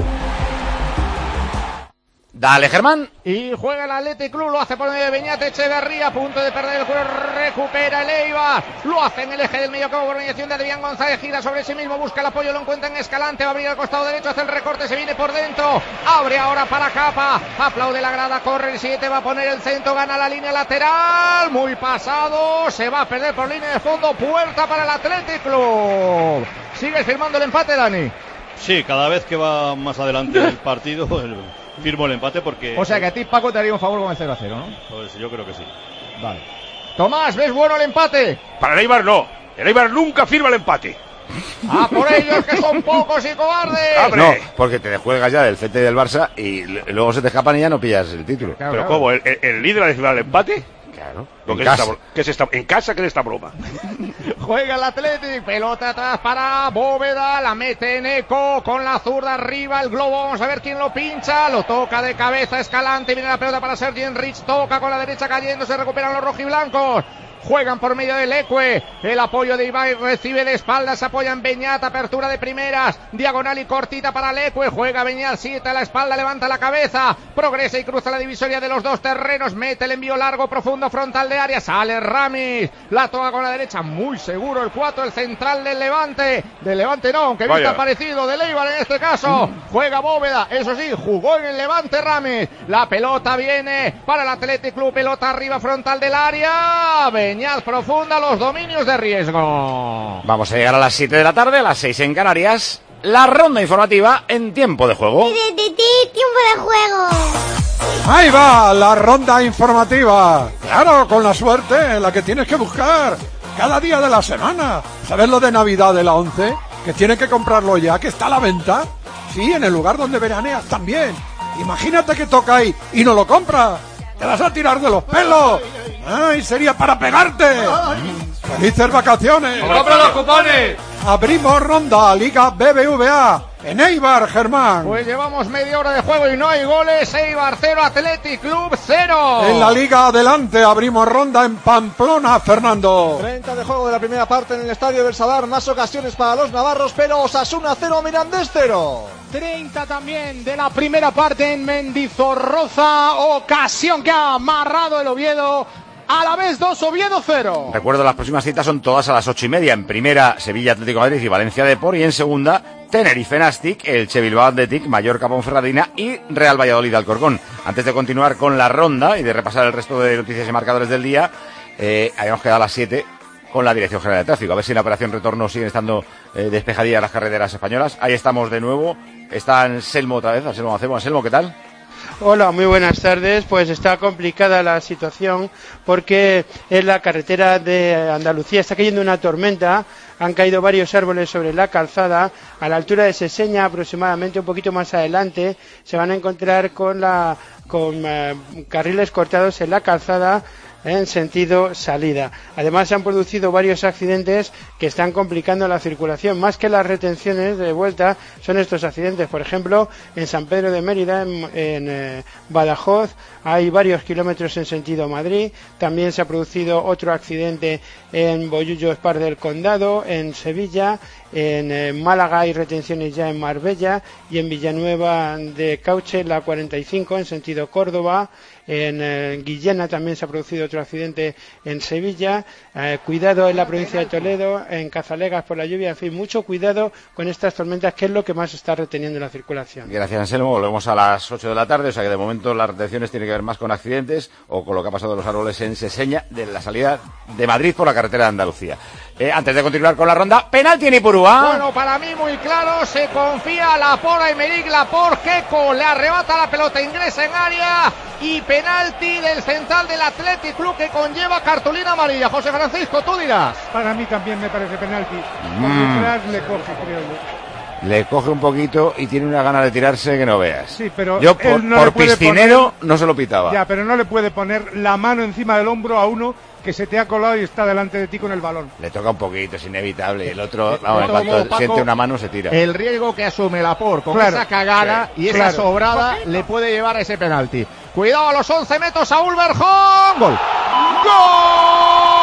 Dale, Germán. Y juega el Athletic Club, lo hace por medio de Beñate Echeverría, a punto de perder el juego, recupera el Eibar, lo hace en el eje del medio campo por mediación de Adrián González, gira sobre sí mismo, busca el apoyo, lo encuentra en Escalante, va a abrir al costado derecho, hace el recorte, se viene por dentro, abre ahora para Capa, aplaude la grada, corre el 7, va a poner el centro, gana la línea lateral, muy pasado, se va a perder por línea de fondo, puerta para el Athletic Club. ¿Sigues firmando el empate, Dani? Sí, cada vez que va más adelante el partido, firmo el empate porque... O sea que a ti, Paco, te haría un favor con el 0-0, ¿no? Pues yo creo que sí. Vale. Tomás, ¿ves bueno el empate? Para el Eibar no. El Eibar nunca firma el empate. Por ellos que son pocos y cobardes. No, porque te desjuegas ya del Celta y del Barça y luego se te escapan y ya no pillas el título. Pero ¿cómo? ¿El líder ha decidido el empate? Claro. ¿En casa qué es esta broma? Juega el Athletic, pelota atrás para Bóveda, la mete Neco con la zurda arriba, el globo, vamos a ver quién lo pincha, lo toca de cabeza Escalante, viene la pelota para Sergi Enrich, toca con la derecha cayendo, se recuperan los rojiblancos. juegan por medio del Leque, el apoyo de Ibai, recibe de espaldas, apoya en Beñat, apertura de primeras, diagonal y cortita para Leque, juega Beñat, siete a la espalda, levanta la cabeza, progresa y cruza la divisoria de los dos terrenos, mete el envío largo, profundo, frontal de área, sale Ramis, la toca con la derecha, muy seguro el 4, el central del Levante no, aunque vista parecido, de Leibar en este caso, juega Bóveda, eso sí, jugó en el Levante Ramis, la pelota viene para el Athletic Club, pelota arriba, frontal del área, Beñat profunda, los dominios de riesgo. Vamos a llegar a las 7 de la tarde, a las 6 en Canarias, la ronda informativa en tiempo de juego. Tiempo de juego. Ahí va la ronda informativa. Claro, con la suerte en la que tienes que buscar cada día de la semana. ¿Sabes lo de Navidad de la 11? Que tienes que comprarlo ya, que está a la venta. Sí, en el lugar donde veraneas también. Imagínate que toca ahí y no lo compras. Te vas a tirar de los pelos. ¡Ay, sería para pegarte! ¡Felices vacaciones! ¡Compra los cupones! Abrimos ronda, Liga BBVA. En Eibar, Germán. Pues llevamos media hora de juego y no hay goles. Eibar 0, Athletic Club 0. En la Liga adelante, abrimos ronda en Pamplona, Fernando. 30 de juego de la primera parte en el estadio del Sadar. Más ocasiones para los navarros, pero Osasuna 0, Mirandés 0. 30 también de la primera parte en Mendizorroza. Ocasión que ha amarrado el Oviedo. A la vez 2, Oviedo 0. Recuerdo, las próximas citas son todas a las 8:30. En primera, Sevilla Atlético de Madrid y Valencia Depor. Y en segunda, Tenerife Nastic, Elche Bilbao Athletic, Mallorca Ponferradina y Real Valladolid Alcorcón. Antes de continuar con la ronda y de repasar el resto de noticias y marcadores del día, habíamos quedado a las 7 con la Dirección General de Tráfico. A ver si en la operación retorno siguen estando despejadillas las carreteras españolas. Ahí estamos de nuevo. Está Anselmo otra vez. Anselmo, ¿qué tal? Hola, muy buenas tardes. Pues está complicada la situación porque en la carretera de Andalucía está cayendo una tormenta. Han caído varios árboles sobre la calzada. A la altura de Seseña, aproximadamente un poquito más adelante, se van a encontrar con carriles cortados en la calzada en sentido salida. Además, se han producido varios accidentes que están complicando la circulación. Más que las retenciones de vuelta, son estos accidentes. Por ejemplo, en San Pedro de Mérida, en Badajoz, hay varios kilómetros en sentido Madrid. También se ha producido otro accidente en Bollullo Espar del Condado, en Sevilla. En Málaga hay retenciones ya en Marbella y en Villanueva de Cauche, la 45 en sentido Córdoba. En Guillena también se ha producido otro accidente en Sevilla. Cuidado en la provincia de Toledo, en Cazalegas por la lluvia. En fin, mucho cuidado con estas tormentas, que es lo que más está reteniendo la circulación. Gracias, Anselmo. Volvemos a las 8 de la tarde, o sea que de momento las retenciones tienen que ver más con accidentes o con lo que ha pasado en los árboles en Seseña, de la salida de Madrid por la carretera de Andalucía. Antes de continuar con la ronda, penalti en Ipurúa. Bueno, para mí muy claro, se confía Laporte a Aymeric Laporte, Keco le arrebata la pelota, ingresa en área y penalti del central del Athletic Club que conlleva cartulina amarilla. José Francisco, tú dirás. Para mí también me parece penalti. Por detrás le coge, creo yo. Le coge un poquito y tiene una gana de tirarse que no veas. Sí, pero yo por piscinero no se lo pitaba. Ya, pero no le puede poner la mano encima del hombro a uno que se te ha colado y está delante de ti con el balón. Le toca un poquito, es inevitable. El otro, en cuanto siente una mano, se tira. El riesgo que asume Laporte con esa cagada y esa sobrada le puede llevar a ese penalti. Cuidado a los 11 metros, Saúl Berjón. ¡Gol! ¡Gol!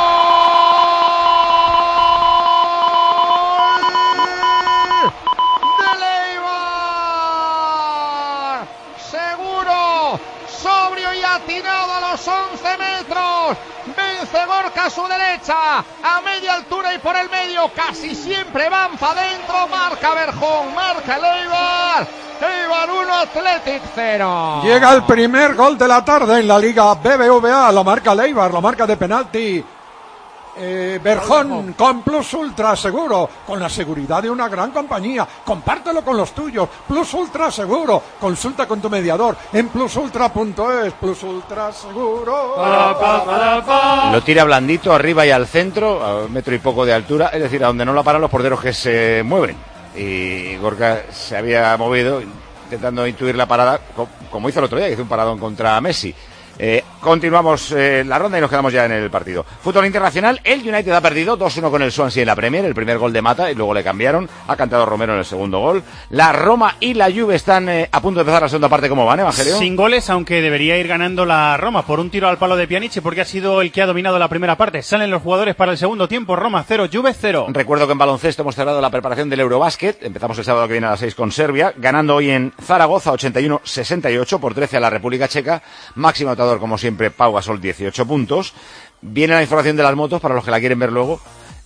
Atinado a los 11 metros, vence Gorka a su derecha, a media altura y por el medio, casi siempre van para adentro, marca Berjón, marca el Eibar 1, Athletic 0. Llega el primer gol de la tarde en la Liga BBVA, lo marca el Eibar, lo marca de penalti. Berjón con Plus Ultra Seguro, con la seguridad de una gran compañía. Compártelo con los tuyos. Plus Ultra Seguro. Consulta con tu mediador en plusultra.es. Plus Ultra Seguro. Lo tira blandito arriba y al centro, a 1 metro y poco de altura, es decir, a donde no la paran los porteros que se mueven. Y Gorka se había movido intentando intuir la parada, como hizo el otro día, que hizo un paradón contra Messi. Continuamos la ronda y nos quedamos ya en el partido. Fútbol internacional, el United ha perdido 2-1 con el Swansea en la Premier, el primer gol de Mata, y luego le cambiaron, ha cantado Romero en el segundo gol. La Roma y la Juve están a punto de empezar la segunda parte. ¿Cómo van, Evangelio? Sin goles, aunque debería ir ganando la Roma por un tiro al palo de Pjanic, porque ha sido el que ha dominado la primera parte. Salen los jugadores para el segundo tiempo. Roma 0, Juve 0. Recuerdo que en baloncesto hemos cerrado la preparación del Eurobásquet. Empezamos el sábado que viene a las 6 con Serbia, ganando hoy en Zaragoza 81-68 por 13 a la República Checa. Máximo anotador, como siempre, Pau Gasol, 18 puntos. Viene la información de las motos para los que la quieren ver luego.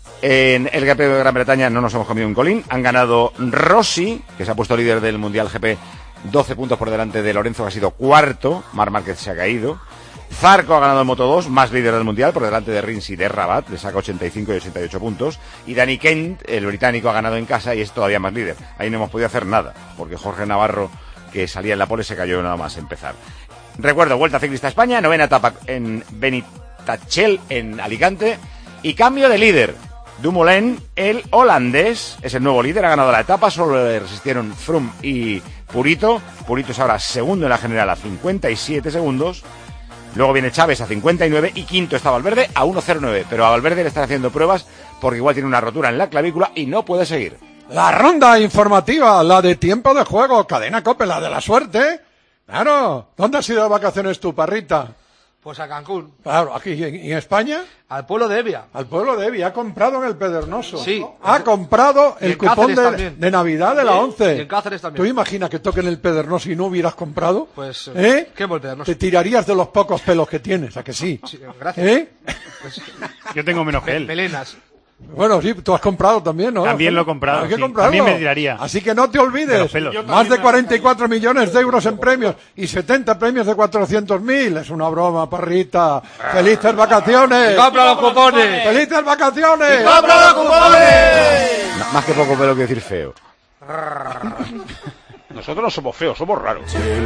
En el GP de Gran Bretaña no nos hemos comido un colín. Han ganado Rossi, que se ha puesto líder del Mundial GP, 12 puntos por delante de Lorenzo, que ha sido cuarto. Marc Márquez se ha caído. Zarco ha ganado en Moto 2, más líder del Mundial, por delante de Rins y de Rabat, le saca 85 y 88 puntos. Y Danny Kent, el británico, ha ganado en casa y es todavía más líder. Ahí no hemos podido hacer nada, porque Jorge Navarro, que salía en la pole, se cayó nada más empezar. Recuerdo, Vuelta Ciclista a España, 9ª etapa en Benitachell, en Alicante, y cambio de líder. Dumoulin, el holandés, es el nuevo líder, ha ganado la etapa, solo le resistieron Froome y Purito. Purito es ahora segundo en la general a 57 segundos. Luego viene Chávez a 59 y quinto está Valverde a 1.09. Pero a Valverde le están haciendo pruebas porque igual tiene una rotura en la clavícula y no puede seguir. La ronda informativa, la de tiempo de juego, Cadena COPE, la de la suerte. Claro, ¿dónde has ido de vacaciones tú, Parrita? Pues a Cancún. Claro, aquí en España. Al pueblo de Evia. Al pueblo de Evia, ha comprado en el Pedregoso. Sí. Ha comprado el cupón de Navidad de la 11. Y en Cáceres también. ¿Tú imaginas que toquen el Pedregoso y no hubieras comprado? Pues, ¿qué el Pedregoso? Te tirarías de los pocos pelos que tienes, ¿a que sí? Sí, gracias. Pues, yo tengo menos que él. Melenas. Bueno, sí, tú has comprado también, ¿no? También lo he comprado. Hay que sí. comprarlo. También me tiraría. Así que no te olvides. Más de 44 millones de euros en premios y 70 premios de 400.000. Es una broma, Parrita. ¡Felices vacaciones! ¡Y compra los cupones! ¡Felices vacaciones! ¡Y compra los cupones! Más que poco pelo que decir feo. Nosotros no somos feos, somos raros.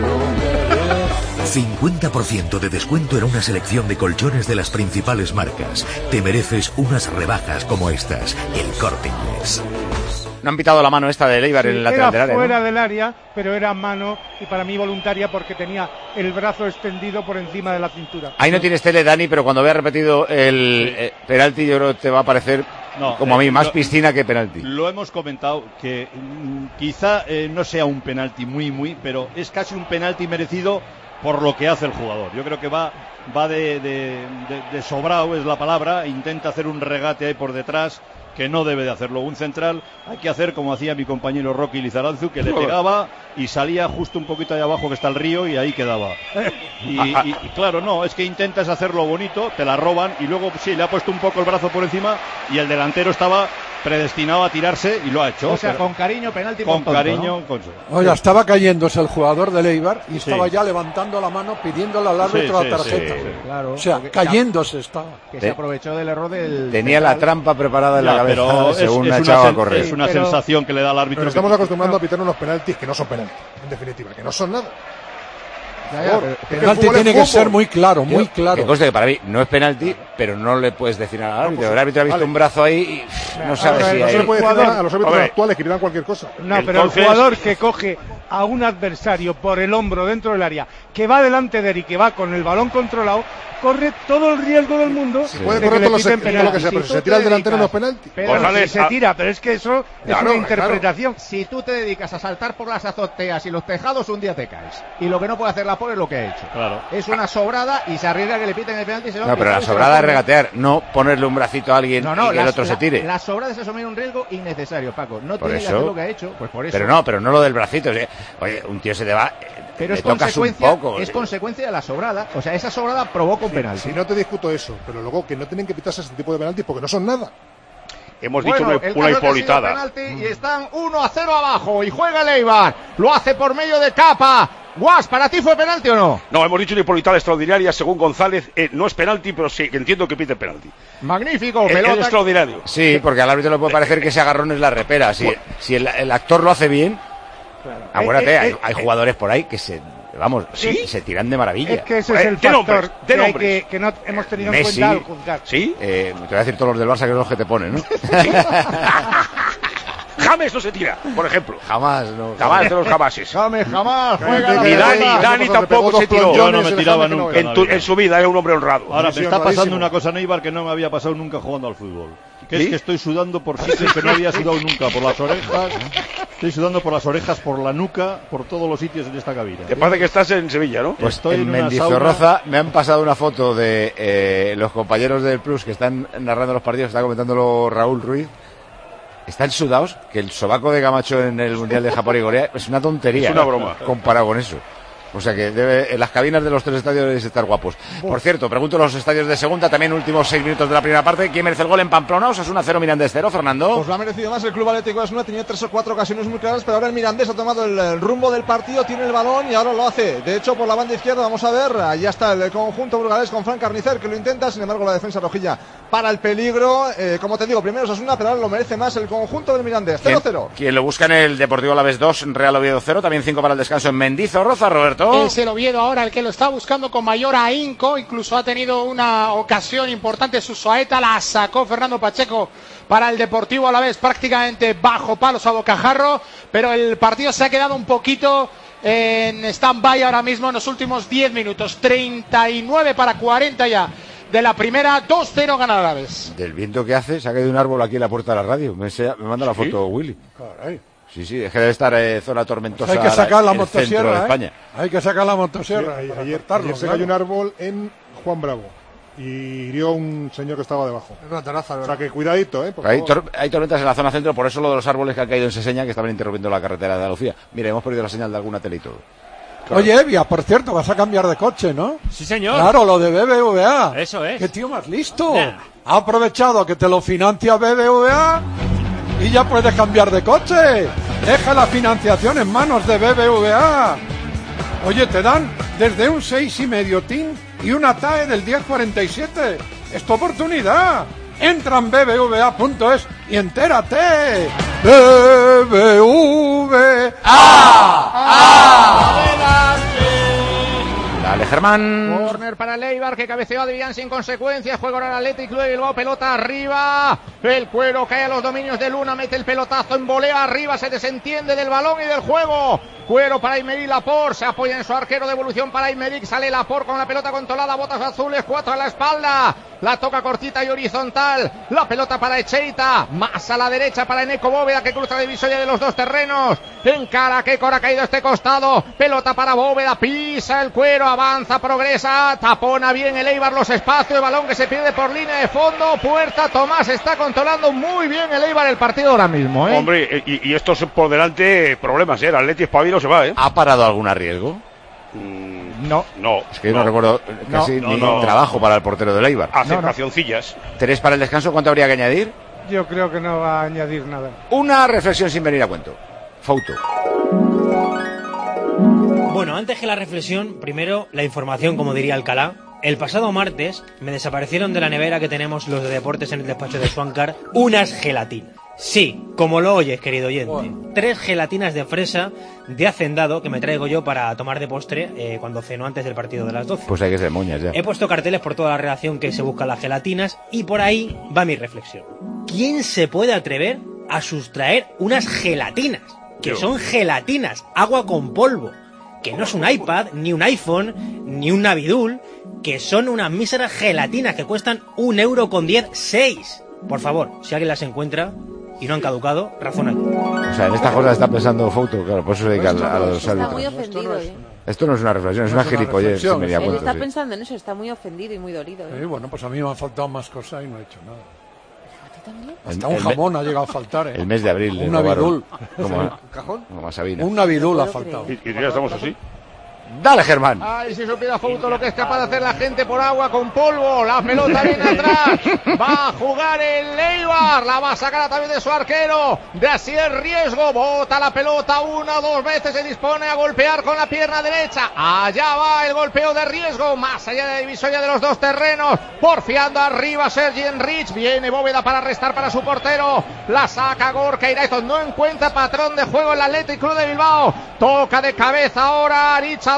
50% de descuento en una selección de colchones de las principales marcas. Te mereces unas rebajas como estas. El Corte Inglés. No han pitado la mano esta de Leibar en el lateral del área, fuera ¿no? del área, pero era mano y para mí voluntaria porque tenía el brazo extendido por encima de la cintura. Ahí no tienes tele, Dani, pero cuando vea repetido el penalti, yo creo que te va a parecer, como a mí, más piscina que penalti. Lo hemos comentado, que quizá no sea un penalti muy, pero es casi un penalti merecido por lo que hace el jugador. Yo creo que va de sobrado, es la palabra, intenta hacer un regate ahí por detrás, que no debe de hacerlo. Un central hay que hacer como hacía mi compañero Rocky Lizaranzu, que le pegaba y salía justo un poquito ahí abajo que está el río y ahí quedaba. Y claro, no, es que intentas hacerlo bonito, te la roban y luego sí, le ha puesto un poco el brazo por encima y el delantero estaba predestinado a tirarse y lo ha hecho. O sea, con cariño, penalti con tonto, cariño, ¿no? Oiga, estaba cayéndose el jugador del Eibar y estaba ya levantando la mano pidiéndole al árbitro la tarjeta. Claro, o sea, cayéndose estaba. Que se aprovechó del error del... Tenía la trampa preparada en la cabeza, pero según es echaba a correr. Es una sensación que le da al árbitro. Pero estamos acostumbrando a pitar unos penaltis que no son penaltis, en definitiva, que no son nada. El penalti tiene que ser muy claro, muy claro. Que conste que para mí no es penalti, pero no le puedes decir al árbitro. El árbitro ha visto un brazo ahí y no sabe si no hay... se le puede decir nada a los árbitros actuales que pidan cualquier cosa. No, pero el jugador que coge a un adversario por el hombro dentro del área, que va delante de él y que va con el balón controlado, corre todo el riesgo del mundo. Puede correr todo lo que sea, pero si se tira el delantero no es penalti. Pero si se tira, pero es que eso es una interpretación. Si tú te dedicas a saltar por las azoteas y los tejados, un día te caes. Y lo que no puede hacer la pobre es lo que ha hecho. Claro. Es una sobrada y se arriesga que le piten el penalti. No, pero la sobrada es regatear, no ponerle un bracito a alguien y que el otro se tire. La sobrada es asumir un riesgo innecesario, Paco. No por tiene que eso, hacer lo que ha hecho, pues por eso. Pero no lo del bracito. Oye, un tío se te va... Pero es consecuencia, consecuencia de la sobrada. O sea, esa sobrada provoca un penalti. Si no te discuto eso, pero luego que no tienen que pitarse ese tipo de penaltis porque no son nada. Hemos dicho una hipolitada. Y están 1-0 abajo y juega el Eibar. Lo hace por medio de Capa. Guas, ¿para ti fue penalti o no? No, hemos dicho una hipolitada extraordinaria, según González. No es penalti, pero sí, entiendo que pite penalti. Magnífico, es extraordinario. Sí, porque al árbitro le puede parecer que ese agarrón es la repera. Si el actor lo hace bien, acuérdate, hay jugadores por ahí que se tiran de maravilla. Es que ese es el factor que no hemos tenido Messi, en cuenta al juzgar. ¿Sí? Te voy a decir todos los del Barça que es los que te ponen, ¿no? James no se tira, por ejemplo. Jamás, no. Jamás de los jamases. James jamás juega. Ni Dani tampoco se tiró. Yo no me tiraba nunca. En su vida era un hombre honrado. Ahora me está pasando una cosa, Neibar, que no me había pasado nunca jugando al fútbol. Que es que estoy sudando por sitios que no había sudado nunca, por las orejas. Estoy sudando por las orejas, por la nuca, por todos los sitios en esta cabina. Te parece que estás en Sevilla, ¿no? Pues estoy en Mendizorroza me han pasado una foto de los compañeros del Plus que están narrando los partidos, está comentándolo Raúl Ruiz. Están sudados, que el sobaco de Camacho en el Mundial de Japón y Corea es una tontería. Es una broma. Comparado con eso. O sea que en las cabinas de los 3 estadios deben estar guapos. Por cierto, pregunto los estadios de segunda, también últimos 6 minutos de la primera parte. ¿Quién merece el gol en Pamplona? Osasuna 0, Mirandés 0, Fernando. Pues lo ha merecido más el Club Atlético de Osasuna, tenía 3 o 4 ocasiones muy claras, pero ahora el Mirandés ha tomado el rumbo del partido, tiene el balón y ahora lo hace. De hecho, por la banda izquierda, vamos a ver, allá está el conjunto burgalés con Fran Carnicer, que lo intenta, sin embargo la defensa rojilla para el peligro. Como te digo, primero Osasuna, pero ahora lo merece más el conjunto del Mirandés. 0-0. Quien lo busca en el Deportivo Alavés 2, Real Oviedo 0, también 5 para el descanso en Mendizorroza, Roberto. Es el Oviedo ahora el que lo está buscando con mayor ahínco, incluso ha tenido una ocasión importante Susoeta, la sacó Fernando Pacheco para el Deportivo Alavés prácticamente bajo palos a bocajarro, pero el partido se ha quedado un poquito en stand-by ahora mismo en los últimos 10 minutos, 39 para 40 ya de la primera, 2-0 gana Alavés. Del viento que hace, se ha caído un árbol aquí en la puerta de la radio, me manda la foto Willy. Caray. Sí, deje de estar zona tormentosa. Hay que sacar la el centro motosierra de España. Hay que sacar la motosierra. Ayer se cayó un árbol en Juan Bravo y hirió a un señor que estaba debajo. Es una terraza, o sea que cuidadito, Hay tormentas en la zona centro, por eso lo de los árboles que han caído en Seseña, que estaban interrumpiendo la carretera de Andalucía. Mira, hemos perdido la señal de alguna tele y todo. Claro. Oye, Evia, por cierto, vas a cambiar de coche, ¿no? Sí, señor. Claro, lo de BBVA. Eso es. Qué tío más listo. Ha aprovechado que te lo financia BBVA y ya puedes cambiar de coche. Deja la financiación en manos de BBVA. Oye, te dan desde un 6,5 TIN y una TAE del 1047. Es tu oportunidad. Entra en bbva.es y entérate. BBVA. Dale, Germán. Corner para el Eibar, que cabeceó a Adrián sin consecuencias. Juega ahora el Athletic Club de Bilbao, pelota arriba. El Cuero cae a los dominios de Luna, mete el pelotazo en volea arriba, se desentiende del balón y del juego. Cuero para Aymeric Laporte, se apoya en su arquero, devolución para Aymeric, sale Laporte con la pelota controlada, botas azules, 4 a la espalda. La toca cortita y horizontal. La pelota para Echeita, más a la derecha para Eneco Bóveda, que cruza la divisoria de los dos terrenos. Encara, que Cora ha caído este costado. Pelota para Bóveda, pisa el Cuero, avanza, progresa, tapona bien el Eibar los espacios, el balón que se pierde por línea de fondo. Puerta, Tomás está controlando muy bien el Eibar el partido ahora mismo, Hombre, y estos por delante problemas, el Atleti espabilo se va, ¿Ha parado algún arriesgo? No. Es que yo no recuerdo casi ni trabajo para el portero del Eibar. Aceptacioncillas. 3 para el descanso, ¿cuánto habría que añadir? Yo creo que no va a añadir nada. Una reflexión sin venir a cuento. Fouto. Bueno, antes que la reflexión, primero la información, como diría Alcalá. El pasado martes me desaparecieron de la nevera que tenemos los de deportes en el despacho de Swankar unas gelatinas. Sí, como lo oyes, querido oyente. 3 gelatinas de fresa de hacendado que me traigo yo para tomar de postre cuando ceno antes del partido de las 12. Pues hay que ser moñas ya. He puesto carteles por toda la redacción que se buscan las gelatinas y por ahí va mi reflexión. ¿Quién se puede atrever a sustraer unas gelatinas? Que son gelatinas, agua con polvo. Que no es un iPad, ni un iPhone, ni un Navidul, que son unas míseras gelatinas que cuestan 1,10 €, 6. Por favor, si alguien las encuentra y no han caducado, razón aquí. O sea, en estas cosas está pensando Fouto, claro, por eso se dedica a los Está muy árbitros. ofendido, Esto no es una reflexión, es una gilipollez. Si me di Él cuenta, está sí. pensando en eso, está muy ofendido y muy dolido. Bueno, pues a mí me han faltado más cosas y no he hecho nada. ¿También? Hasta un jamón ha llegado a faltar, El mes de abril. Un Navidul. Como ¿Cajón? a Sabina. Un Navidul ha faltado. Y ya estamos así. Dale, Germán. Ay, si supiera Fouto lo que es capaz de hacer la gente por agua con polvo. La pelota viene atrás. Va a jugar el Eibar. La va a sacar a través de su arquero. De Asier Riesgo. Bota la pelota 1 o 2 veces. Se dispone a golpear con la pierna derecha. Allá va el golpeo de Riesgo. Más allá de la divisoria de los dos terrenos. Porfiando arriba Sergi Enrich. Viene Bóveda para restar para su portero. La saca Gorka Iraizoz. No encuentra patrón de juego el Athletic Club de Bilbao. Toca de cabeza ahora Aricha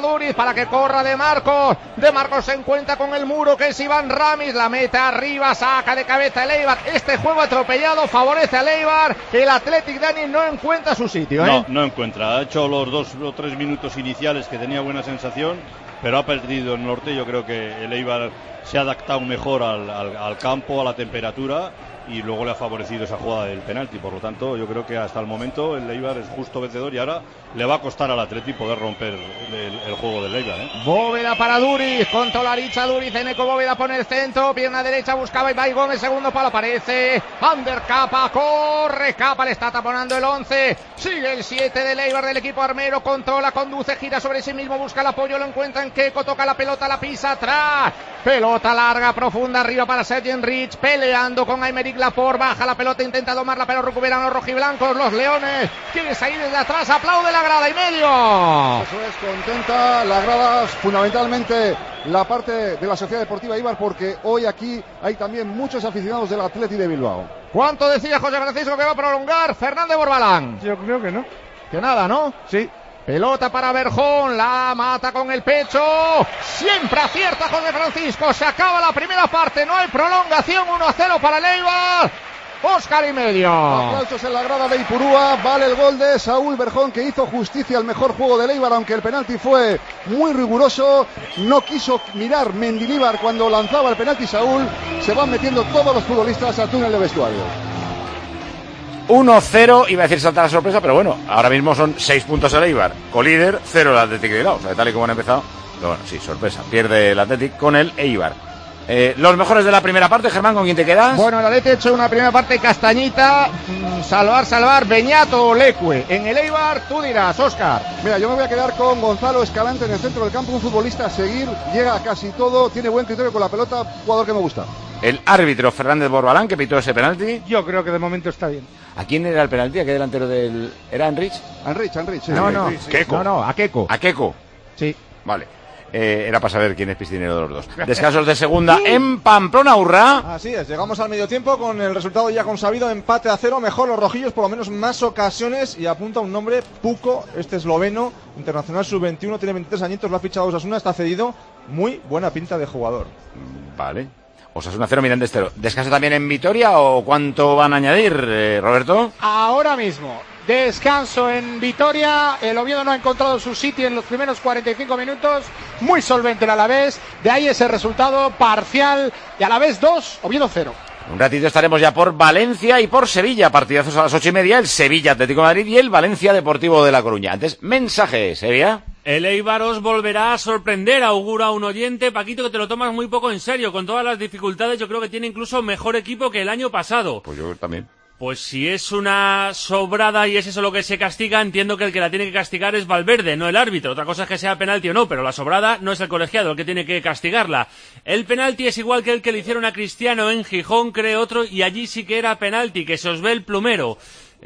Duriz para que corra De Marcos. De Marcos se encuentra con el muro que es Iván Ramis, la mete arriba, saca de cabeza el Eibar. Este juego atropellado favorece al Eibar, que el Athletic, Dani, no encuentra su sitio. No encuentra. Ha hecho los 2 o 3 minutos iniciales que tenía buena sensación, pero ha perdido el norte. Yo creo que el Eibar se ha adaptado mejor al campo, a la temperatura, y luego le ha favorecido esa jugada del penalti. Por lo tanto, yo creo que hasta el momento el Eibar es justo vencedor, y ahora le va a costar al Atleti poder romper el juego del Eibar. Bóveda para Duriz, con Tolaricha, Duriz, Eneco Bóveda pone el centro, pierna derecha, buscaba Ibai Gómez, segundo palo, aparece Ander Capa, corre Capa, le está taponando el 11, sigue el 7 del Eibar, del equipo armero, controla, conduce, gira sobre sí mismo, busca el apoyo, lo encuentra en Keco, toca la pelota, la pisa atrás, pelota larga, profunda, arriba para Sergi Enrich, peleando con Aymeric Laporte, baja la pelota, intenta domarla, pero recuperan los rojiblancos, los leones, quiere salir desde atrás, aplaude la grada y medio. Eso es, contenta la grada, fundamentalmente la parte de la Sociedad Deportiva Eibar, porque hoy aquí hay también muchos aficionados del Athletic de Bilbao. ¿Cuánto decía José Francisco que va a prolongar Fernández Borbalán? Yo creo que no. Que nada, ¿no? Sí. Pelota para Berjón, la mata con el pecho, siempre acierta José Francisco, se acaba la primera parte, no hay prolongación, 1-0 para el Eibar, Óscar y medio. Aplausos en la grada de Ipurúa, vale el gol de Saúl Berjón, que hizo justicia al mejor juego del Eibar, aunque el penalti fue muy riguroso, no quiso mirar Mendilibar cuando lanzaba el penalti Saúl, se van metiendo todos los futbolistas al túnel de vestuario. 1-0, iba a decir salta la sorpresa, pero bueno, ahora mismo son 6 puntos el Eibar, colíder, 0 el Athletic de Bilbao, o sea, tal y como han empezado, pero bueno, sí, sorpresa, pierde el Athletic con el Eibar. Los mejores de la primera parte, Germán, ¿con quién te quedas? Bueno, el Athletic ha hecho una primera parte castañita, salvar, Beñato o Lecue. En el Eibar, tú dirás, Óscar. Mira, yo me voy a quedar con Gonzalo Escalante en el centro del campo, un futbolista a seguir, llega a casi todo, tiene buen criterio con la pelota, jugador que me gusta. El árbitro Fernández Borbalán, que pitó ese penalti. Yo creo que de momento está bien. ¿A quién era el penalti? ¿A qué delantero del...? ¿Era Enrich? Enrich, sí. No, Keco. No, a Keco. ¿A Keco? Sí. Vale. Era para saber quién es piscinero de los dos. Descansos de segunda en Pamplona, Urra. Así es, llegamos al medio tiempo con el resultado ya consabido, empate a 0, mejor los rojillos, por lo menos más ocasiones, y apunta un nombre, Puco, este esloveno, internacional sub-21, tiene 23 añitos, lo ha fichado Osasuna, está cedido, muy buena pinta de jugador. Vale. Osasuna 0, Mirandés 0. ¿Descansa también en Vitoria o cuánto van a añadir, Roberto? Ahora mismo, descanso en Vitoria. El Oviedo no ha encontrado su sitio en los primeros 45 minutos. Muy solvente el Alavés. De ahí ese resultado parcial. Y Alavés 2, Oviedo 0. Un ratito estaremos ya por Valencia y por Sevilla. Partidazos a las 8:30. El Sevilla Atlético de Madrid y el Valencia Deportivo de La Coruña. Antes, mensaje, Sevilla. El Eibar os volverá a sorprender, augura un oyente. Paquito, que te lo tomas muy poco en serio. Con todas las dificultades, yo creo que tiene incluso mejor equipo que el año pasado. Pues yo también. Pues si es una sobrada y es eso lo que se castiga, entiendo que el que la tiene que castigar es Valverde, no el árbitro. Otra cosa es que sea penalti o no, pero la sobrada no es el colegiado el que tiene que castigarla. El penalti es igual que el que le hicieron a Cristiano en Gijón, cree otro, y allí sí que era penalti, que se os ve el plumero.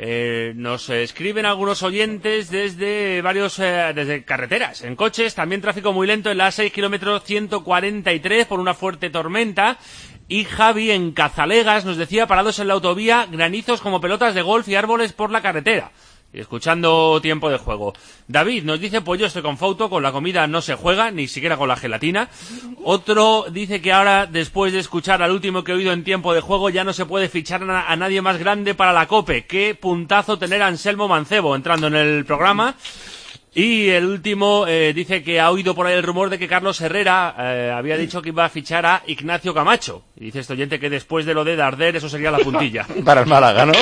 Nos escriben algunos oyentes desde desde carreteras, en coches, también tráfico muy lento en la A6 kilómetro 143 por una fuerte tormenta. Y Javi en Cazalegas nos decía, parados en la autovía, granizos como pelotas de golf y árboles por la carretera. Y escuchando tiempo de juego. David nos dice, pues yo estoy con Fauto, con la comida no se juega, ni siquiera con la gelatina. Otro dice que ahora, después de escuchar al último que he oído en tiempo de juego, ya no se puede fichar a nadie más grande para la COPE. Qué puntazo tener a Anselmo Mancebo entrando en el programa. Y el último dice que ha oído por ahí el rumor de que Carlos Herrera había dicho que iba a fichar a Ignacio Camacho. Y dice este oyente que después de lo de Darder eso sería la puntilla. Para el Málaga, ¿no?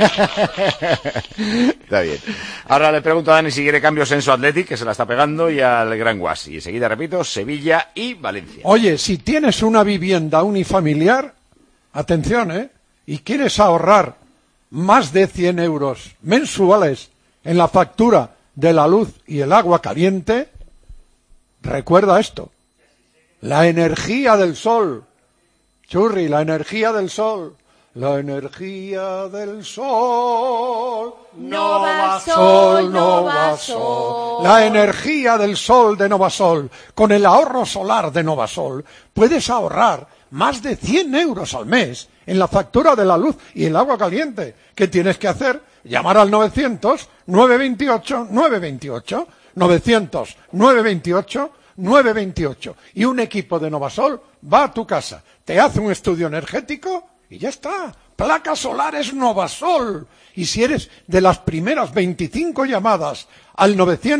Está bien. Ahora le pregunto a Dani si quiere cambios en su Athletic, que se la está pegando, y al Gran Guas. Y enseguida repito, Sevilla y Valencia. Oye, si tienes una vivienda unifamiliar, atención, y quieres ahorrar más de 100 euros mensuales en la factura de la luz y el agua caliente, recuerda esto: la energía del sol, Churri, la energía del sol, la energía del sol, Novasol, Novasol, la energía del sol de Novasol. Con el ahorro solar de Novasol puedes ahorrar más de 100 euros al mes en la factura de la luz y el agua caliente. ¿Qué tienes que hacer? Llamar al 900-928-928. 900-928-928. Y un equipo de Novasol va a tu casa, te hace un estudio energético y ya está. Placas solares Novasol. Y si eres de las primeras 25 llamadas al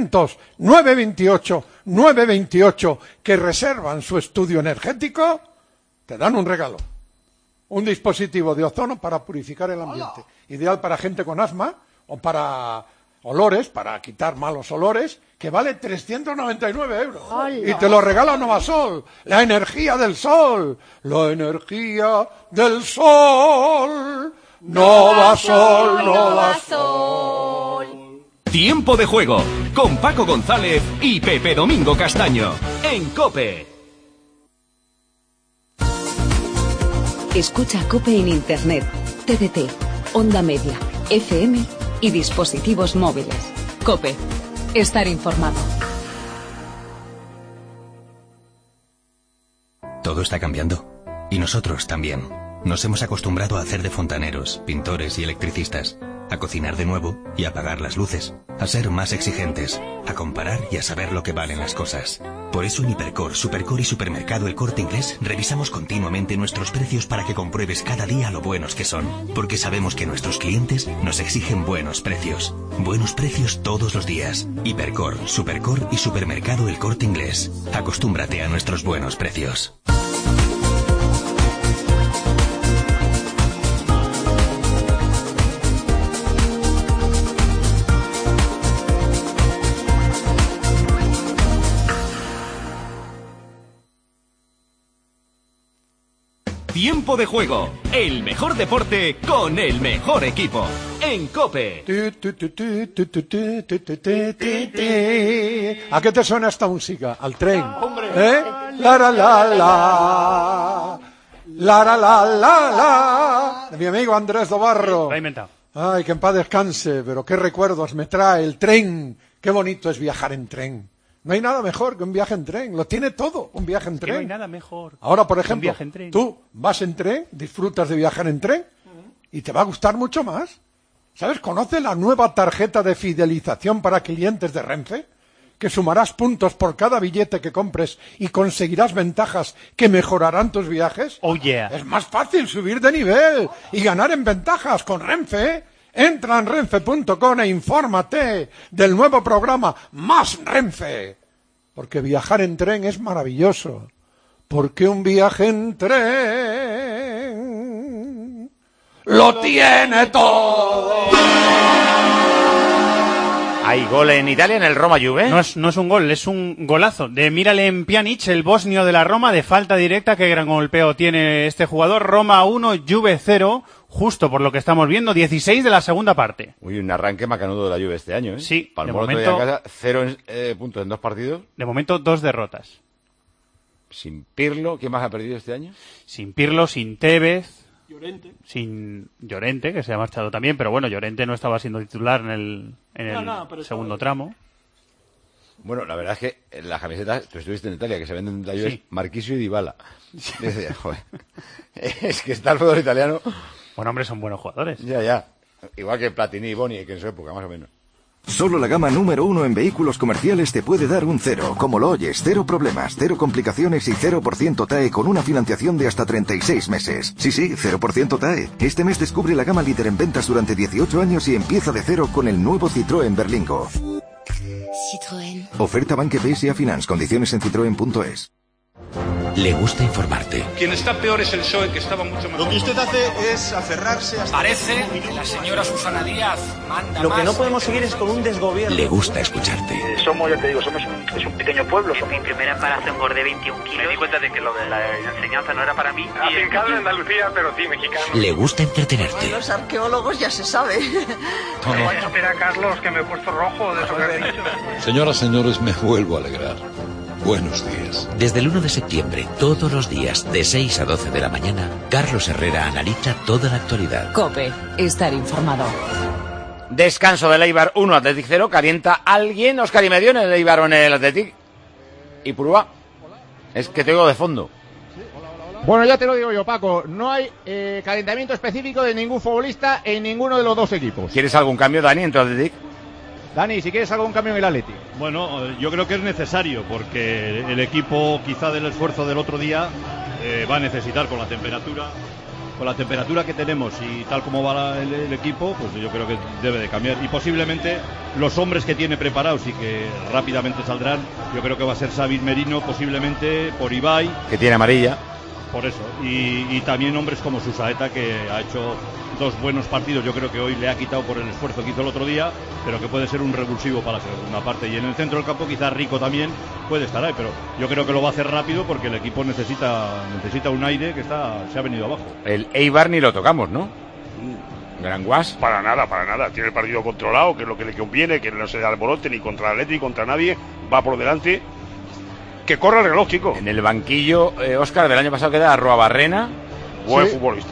900-928-928 que reservan su estudio energético, te dan un regalo. Un dispositivo de ozono para purificar el ambiente. Ideal para gente con asma o para olores, para quitar malos olores, que vale 399 euros. Y te lo regala Novasol. La energía del sol. La energía del sol. Novasol, Novasol. Tiempo de juego con Paco González y Pepe Domingo Castaño en COPE. Escucha COPE en Internet, TDT, Onda Media, FM y dispositivos móviles. COPE. Estar informado. Todo está cambiando. Y nosotros también. Nos hemos acostumbrado a hacer de fontaneros, pintores y electricistas, a cocinar de nuevo y a apagar las luces, a ser más exigentes, a comparar y a saber lo que valen las cosas. Por eso en Hipercor, Supercor y Supermercado El Corte Inglés revisamos continuamente nuestros precios para que compruebes cada día lo buenos que son. Porque sabemos que nuestros clientes nos exigen buenos precios. Buenos precios todos los días. Hipercor, Supercor y Supermercado El Corte Inglés. Acostúmbrate a nuestros buenos precios. Tiempo de juego, el mejor deporte con el mejor equipo. En COPE. ¿A qué te suena esta música? Al tren. ¿Eh? La la la la. La la la la la. De mi amigo Andrés Dobarro. Lo ha inventado. Ay, que en paz descanse, pero qué recuerdos me trae el tren. Qué bonito es viajar en tren. No hay nada mejor que un viaje en tren. Lo tiene todo, un viaje en tren. No hay nada mejor. Ahora, por ejemplo, un tren. tú vas en tren, disfrutas de viajar en tren y te va a gustar mucho más. ¿Sabes? ¿Conoces la nueva tarjeta de fidelización para clientes de Renfe? Que sumarás puntos por cada billete que compres y conseguirás ventajas que mejorarán tus viajes. Oh, yeah. Es más fácil subir de nivel y ganar en ventajas con Renfe. Entra en renfe.com e infórmate del nuevo programa Más Renfe. Porque viajar en tren es maravilloso. Porque un viaje en tren lo tiene todo. ¿Hay gol en Italia en el Roma-Juve? No es un gol, es un golazo de Miralem Pjanic, el bosnio de la Roma, de falta directa. Qué gran golpeo tiene este jugador. Roma 1, Juve 0, justo por lo que estamos viendo, 16 de la segunda parte. Uy, un arranque macanudo de la Juve este año, ¿eh? Sí, Palmó de momento, casa, 0 puntos en 2 partidos. De momento 2 derrotas. Sin Pirlo, ¿quién más ha perdido este año? Sin Pirlo, sin Tevez. Llorente. Sin Llorente, que se ha marchado también, pero bueno, Llorente no estaba siendo titular en el segundo tramo. Bueno, la verdad es que las camisetas, tú estuviste en Italia, que se venden en la Juve, sí. Marchisio y Dybala. Sí. Decía, joder, es que está el fútbol italiano. Bueno, hombre, son buenos jugadores. Ya. Igual que Platini y Boni, que en su época, más o menos. Solo la gama número 1 en vehículos comerciales te puede dar un 0. Como lo oyes, 0 problemas, 0 complicaciones y 0% TAE con una financiación de hasta 36 meses. Sí, 0% TAE. Este mes descubre la gama líder en ventas durante 18 años y empieza de cero con el nuevo Citroën Berlingo. Citroën. Oferta Banque PSA Finance. Condiciones en citroen.es. Le gusta informarte. Quien está peor es el PSOE, que estaba mucho mejor. Lo que usted hace es aferrarse hasta... Parece que la señora Susana Díaz manda Lo más. que no podemos seguir es con un desgobierno. Le gusta escucharte. Somos, ya te digo, es un pequeño pueblo. Mi primer embarazo engordé 21 kilos. Me di cuenta de que lo de la enseñanza no era para mí. Afincado en Andalucía, pero sí mexicano. Le gusta entretenerte. Los arqueólogos ya se sabe. Espera, Carlos, que me he puesto rojo de eso que has dicho. Señoras, señores, me vuelvo a alegrar. Buenos días. Desde el 1 de septiembre, todos los días, de 6 a 12 de la mañana, Carlos Herrera analiza toda la actualidad. COPE. Estar informado. Descanso del Eibar 1, Athletic 0. ¿Calienta alguien, Óscar y medio, en el Eibar o en el Athletic? ¿Y Purúa? Es que te oigo de fondo. Bueno, ya te lo digo yo, Paco. No hay calentamiento específico de ningún futbolista en ninguno de los dos equipos. ¿Quieres algún cambio, Dani, en tu Athletic? Dani, si quieres algún cambio en el Atleti. Bueno, yo creo que es necesario porque el equipo, quizá del esfuerzo del otro día, va a necesitar con la temperatura que tenemos y tal como va el equipo, pues yo creo que debe de cambiar. Y posiblemente los hombres que tiene preparados y que rápidamente saldrán, yo creo que va a ser Xavi Merino, posiblemente por Ibai. Que tiene amarilla. Por eso. Y también hombres como Susaeta, que ha hecho 2 buenos partidos. Yo creo que hoy le ha quitado por el esfuerzo que hizo el otro día, pero que puede ser un revulsivo para la segunda parte. Y en el centro del campo quizás Rico también puede estar ahí, pero yo creo que lo va a hacer rápido porque el equipo necesita un aire que se ha venido abajo. El Eibar ni lo tocamos, ¿no? Gran Guas. Para nada. Tiene el partido controlado, que es lo que le conviene, que no se alborote ni contra el Atleti ni contra nadie. Va por delante. Que corra el reloj, chico. En el banquillo, Óscar, del año pasado queda Arruabarrena. Buen futbolista.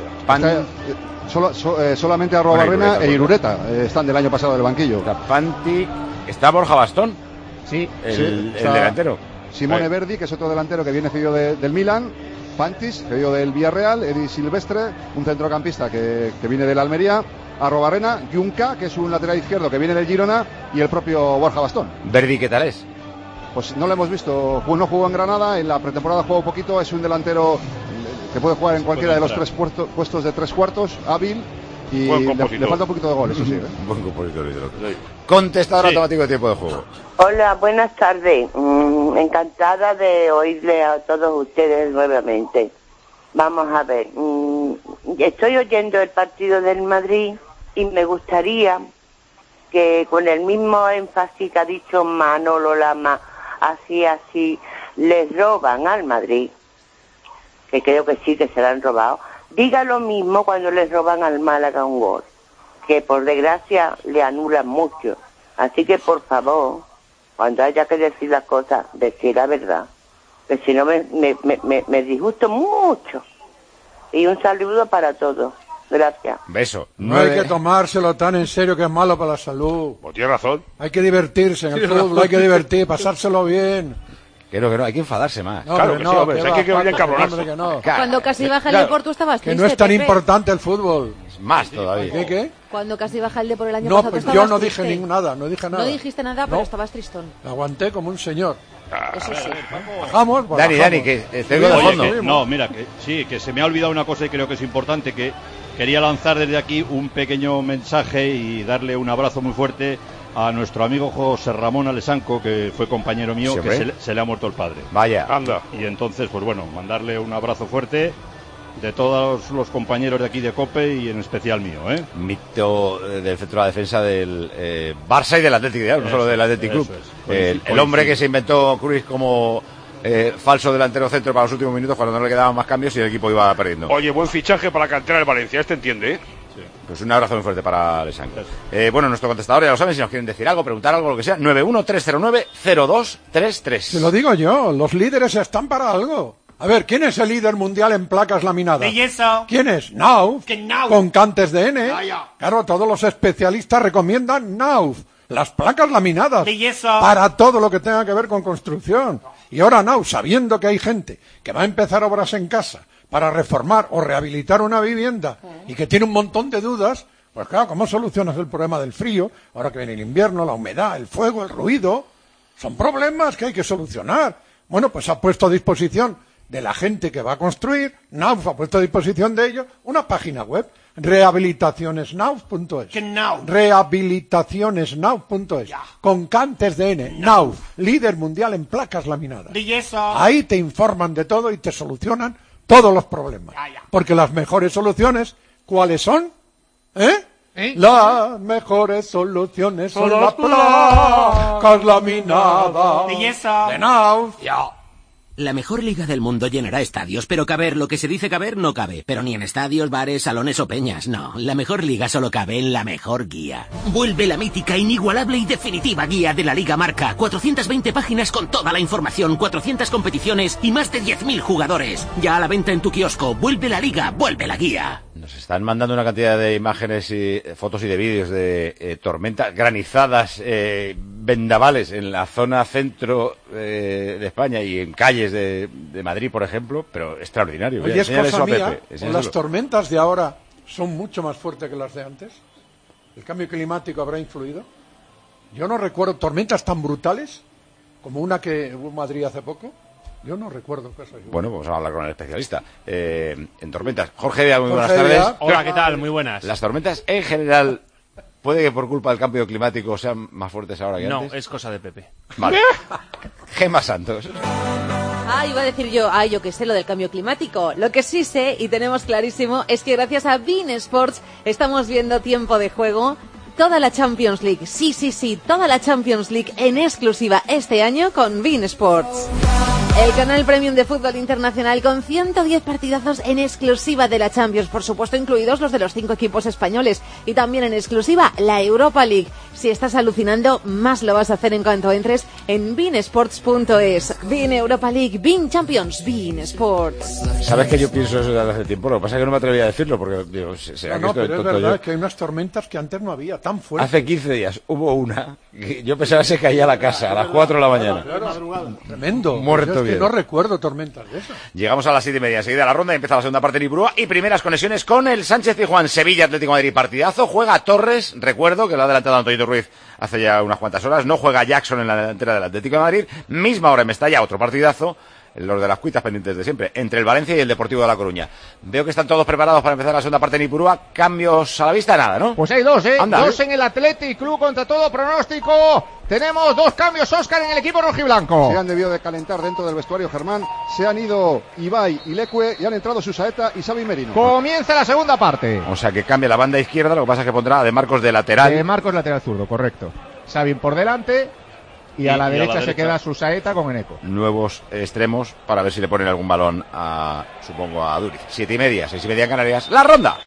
Solamente Arruabarrena e Irureta están del año pasado del banquillo. Panti. ¿Está Borja Bastón? Sí. El delantero. Simone Verdi, que es otro delantero que viene cedido del Milan. Pantis, cedido del Villarreal. Edi Silvestre, un centrocampista que viene del Almería. Arruabarrena, Junca, que es un lateral izquierdo que viene del Girona. Y el propio Borja Bastón. Verdi, ¿qué tal es? Pues no lo hemos visto, no jugó en Granada, en la pretemporada jugó poquito, es un delantero que puede jugar en cualquiera de los 3 puestos de 3 cuartos, hábil, y le falta un poquito de gol, eso sí. Buen compositor. Contestador automático de tiempo de juego. Hola, buenas tardes, encantada de oírle a todos ustedes nuevamente. Vamos a ver, estoy oyendo el partido del Madrid y me gustaría que con el mismo énfasis que ha dicho Manolo Lama, así, les roban al Madrid, que creo que sí, que se lo han robado, diga lo mismo cuando les roban al Málaga un gol, que por desgracia le anulan mucho. Así que por favor, cuando haya que decir las cosas, decir la verdad, que si no me disgusto mucho. Y un saludo para todos. Gracias. Beso. No hay que tomárselo tan en serio, que es malo para la salud. Pues tiene razón. Hay que divertirse en el fútbol, hay que divertir, pasárselo bien. Que no, hay que enfadarse más. No, claro que no, sí, hombre, hay que encabronarse. No. Cuando casi baja el Depor, tú estabas triste. Que no es tan Pepe. Importante el fútbol. Más todavía. ¿Qué? Cuando casi baja el Depor el año no, pasado, pues tú yo estabas no triste. dije nada. No dijiste nada, pero estabas tristón. Aguanté como un señor. Eso sí. Bajamos, pues Dani, que tengo de fondo. No, mira, que se me ha olvidado una cosa y creo que es importante, que quería lanzar desde aquí un pequeño mensaje y darle un abrazo muy fuerte a nuestro amigo José Ramón Alesanco, que fue compañero mío, sí, que se le ha muerto el padre. Vaya. Anda. Y entonces, pues bueno, mandarle un abrazo fuerte de todos los compañeros de aquí de COPE y en especial mío, Mito del centro de la defensa del Barça y del Atlético, no solo del Athletic Club. El hombre que se inventó Cruyff como falso delantero centro para los últimos minutos, cuando no le quedaban más cambios y el equipo iba perdiendo. Oye, buen fichaje para la cantera del Valencia, entiende, Sí. Pues un abrazo muy fuerte para Alessandro. Bueno, nuestro contestador ya lo saben, si nos quieren decir algo, preguntar algo, lo que sea, 913090233. Se lo digo yo, los líderes están para algo. A ver, ¿quién es el líder mundial en placas laminadas? Belleza. ¿Quién es? Nauf. Con Cantes de N. Ya. Claro, todos los especialistas recomiendan Nauf. Las placas laminadas. Belleza. Para todo lo que tenga que ver con construcción. Y ahora Nauf, sabiendo que hay gente que va a empezar obras en casa para reformar o rehabilitar una vivienda y que tiene un montón de dudas, pues claro, ¿cómo solucionas el problema del frío? Ahora que viene el invierno, la humedad, el fuego, el ruido. Son problemas que hay que solucionar. Bueno, pues ha puesto a disposición de la gente que va a construir, Nauf ha puesto a disposición de ellos una página web, rehabilitacionesnauf.es. Rehabilitacionesnauf.es. Con Cantes de N. Nauf, líder mundial en placas laminadas. Belleza. Ahí te informan de todo y te solucionan todos los problemas. Porque las mejores soluciones, ¿cuáles son? Las mejores soluciones son las placas laminadas. Belleza. De Nauf. La mejor liga del mundo llenará estadios, pero caber lo que se dice caber no cabe. Pero ni en estadios, bares, salones o peñas, no. La mejor liga solo cabe en la mejor guía. Vuelve la mítica, inigualable y definitiva guía de la Liga Marca. 420 páginas con toda la información, 400 competiciones y más de 10.000 jugadores. Ya a la venta en tu kiosco. Vuelve la liga, vuelve la guía. Nos están mandando una cantidad de imágenes y fotos y de vídeos de tormentas, granizadas, vendavales en la zona centro de España y en calles de Madrid, por ejemplo, pero extraordinario. Oye, es cosa mía, las tormentas de ahora son mucho más fuertes que las de antes. ¿El cambio climático habrá influido? Yo no recuerdo tormentas tan brutales como una que hubo en Madrid hace poco. Yo no recuerdo cosas igual. Bueno, pues vamos a hablar con el especialista en tormentas. Jorge Díaz, muy buenas tardes. Hola, ¿qué tal? Muy buenas. Las tormentas, en general, puede que por culpa del cambio climático sean más fuertes ahora que antes. No, es cosa de Pepe. Vale. Gemma Santos. Iba a decir yo, yo que sé lo del cambio climático. Lo que sí sé, y tenemos clarísimo, es que gracias a beIN Sports estamos viendo tiempo de juego. Toda la Champions League, sí, toda la Champions League en exclusiva este año con beIN Sports. El canal premium de fútbol internacional con 110 partidazos en exclusiva de la Champions, por supuesto incluidos los de los 5 equipos españoles, y también en exclusiva la Europa League. Si estás alucinando, más lo vas a hacer en cuanto entres en beINSports.es. beIN Europa League, beIN Champions, beIN Sports. ¿Sabes que yo pienso eso desde hace tiempo? Lo que pasa es que no me atrevía a decirlo porque digo, será que esto pero es verdad que hay unas tormentas que antes no había tan fuertes. Hace 15 días hubo una que yo pensaba que se caía la casa a las 4 de la mañana. Tremendo. Muerto bien. No recuerdo tormentas de esas. Llegamos a las 7:30, enseguida la ronda y empieza la segunda parte en Ipurúa y primeras conexiones con el Sánchez-Pizjuán, Sevilla Atlético de Madrid, partidazo. Juega Torres, recuerdo que lo ha adelantado Antonio Ruiz hace ya unas cuantas horas. No juega Jackson en la delantera del Atlético de Madrid. Misma hora en Mestalla, otro partidazo. Los de las cuitas pendientes de siempre, entre el Valencia y el Deportivo de La Coruña. Veo que están todos preparados para empezar la segunda parte en Ipurúa. Cambios a la vista, nada, ¿no? Pues hay dos, Anda, dos en el Athletic Club contra todo pronóstico. Tenemos 2 cambios, Óscar, en el equipo rojiblanco. Se han debido de calentar dentro del vestuario, Germán. Se han ido Ibai y Leque y han entrado Susaeta y Xavi Merino. Comienza la segunda parte. O sea que cambia la banda izquierda, lo que pasa es que pondrá a De Marcos de lateral. De Marcos lateral zurdo, correcto. Xavi por delante. Y a la derecha se queda Susaeta con Eneco. Nuevos extremos para ver si le ponen algún balón supongo a Duriz. 7:30, 6:30 en Canarias. ¡La ronda!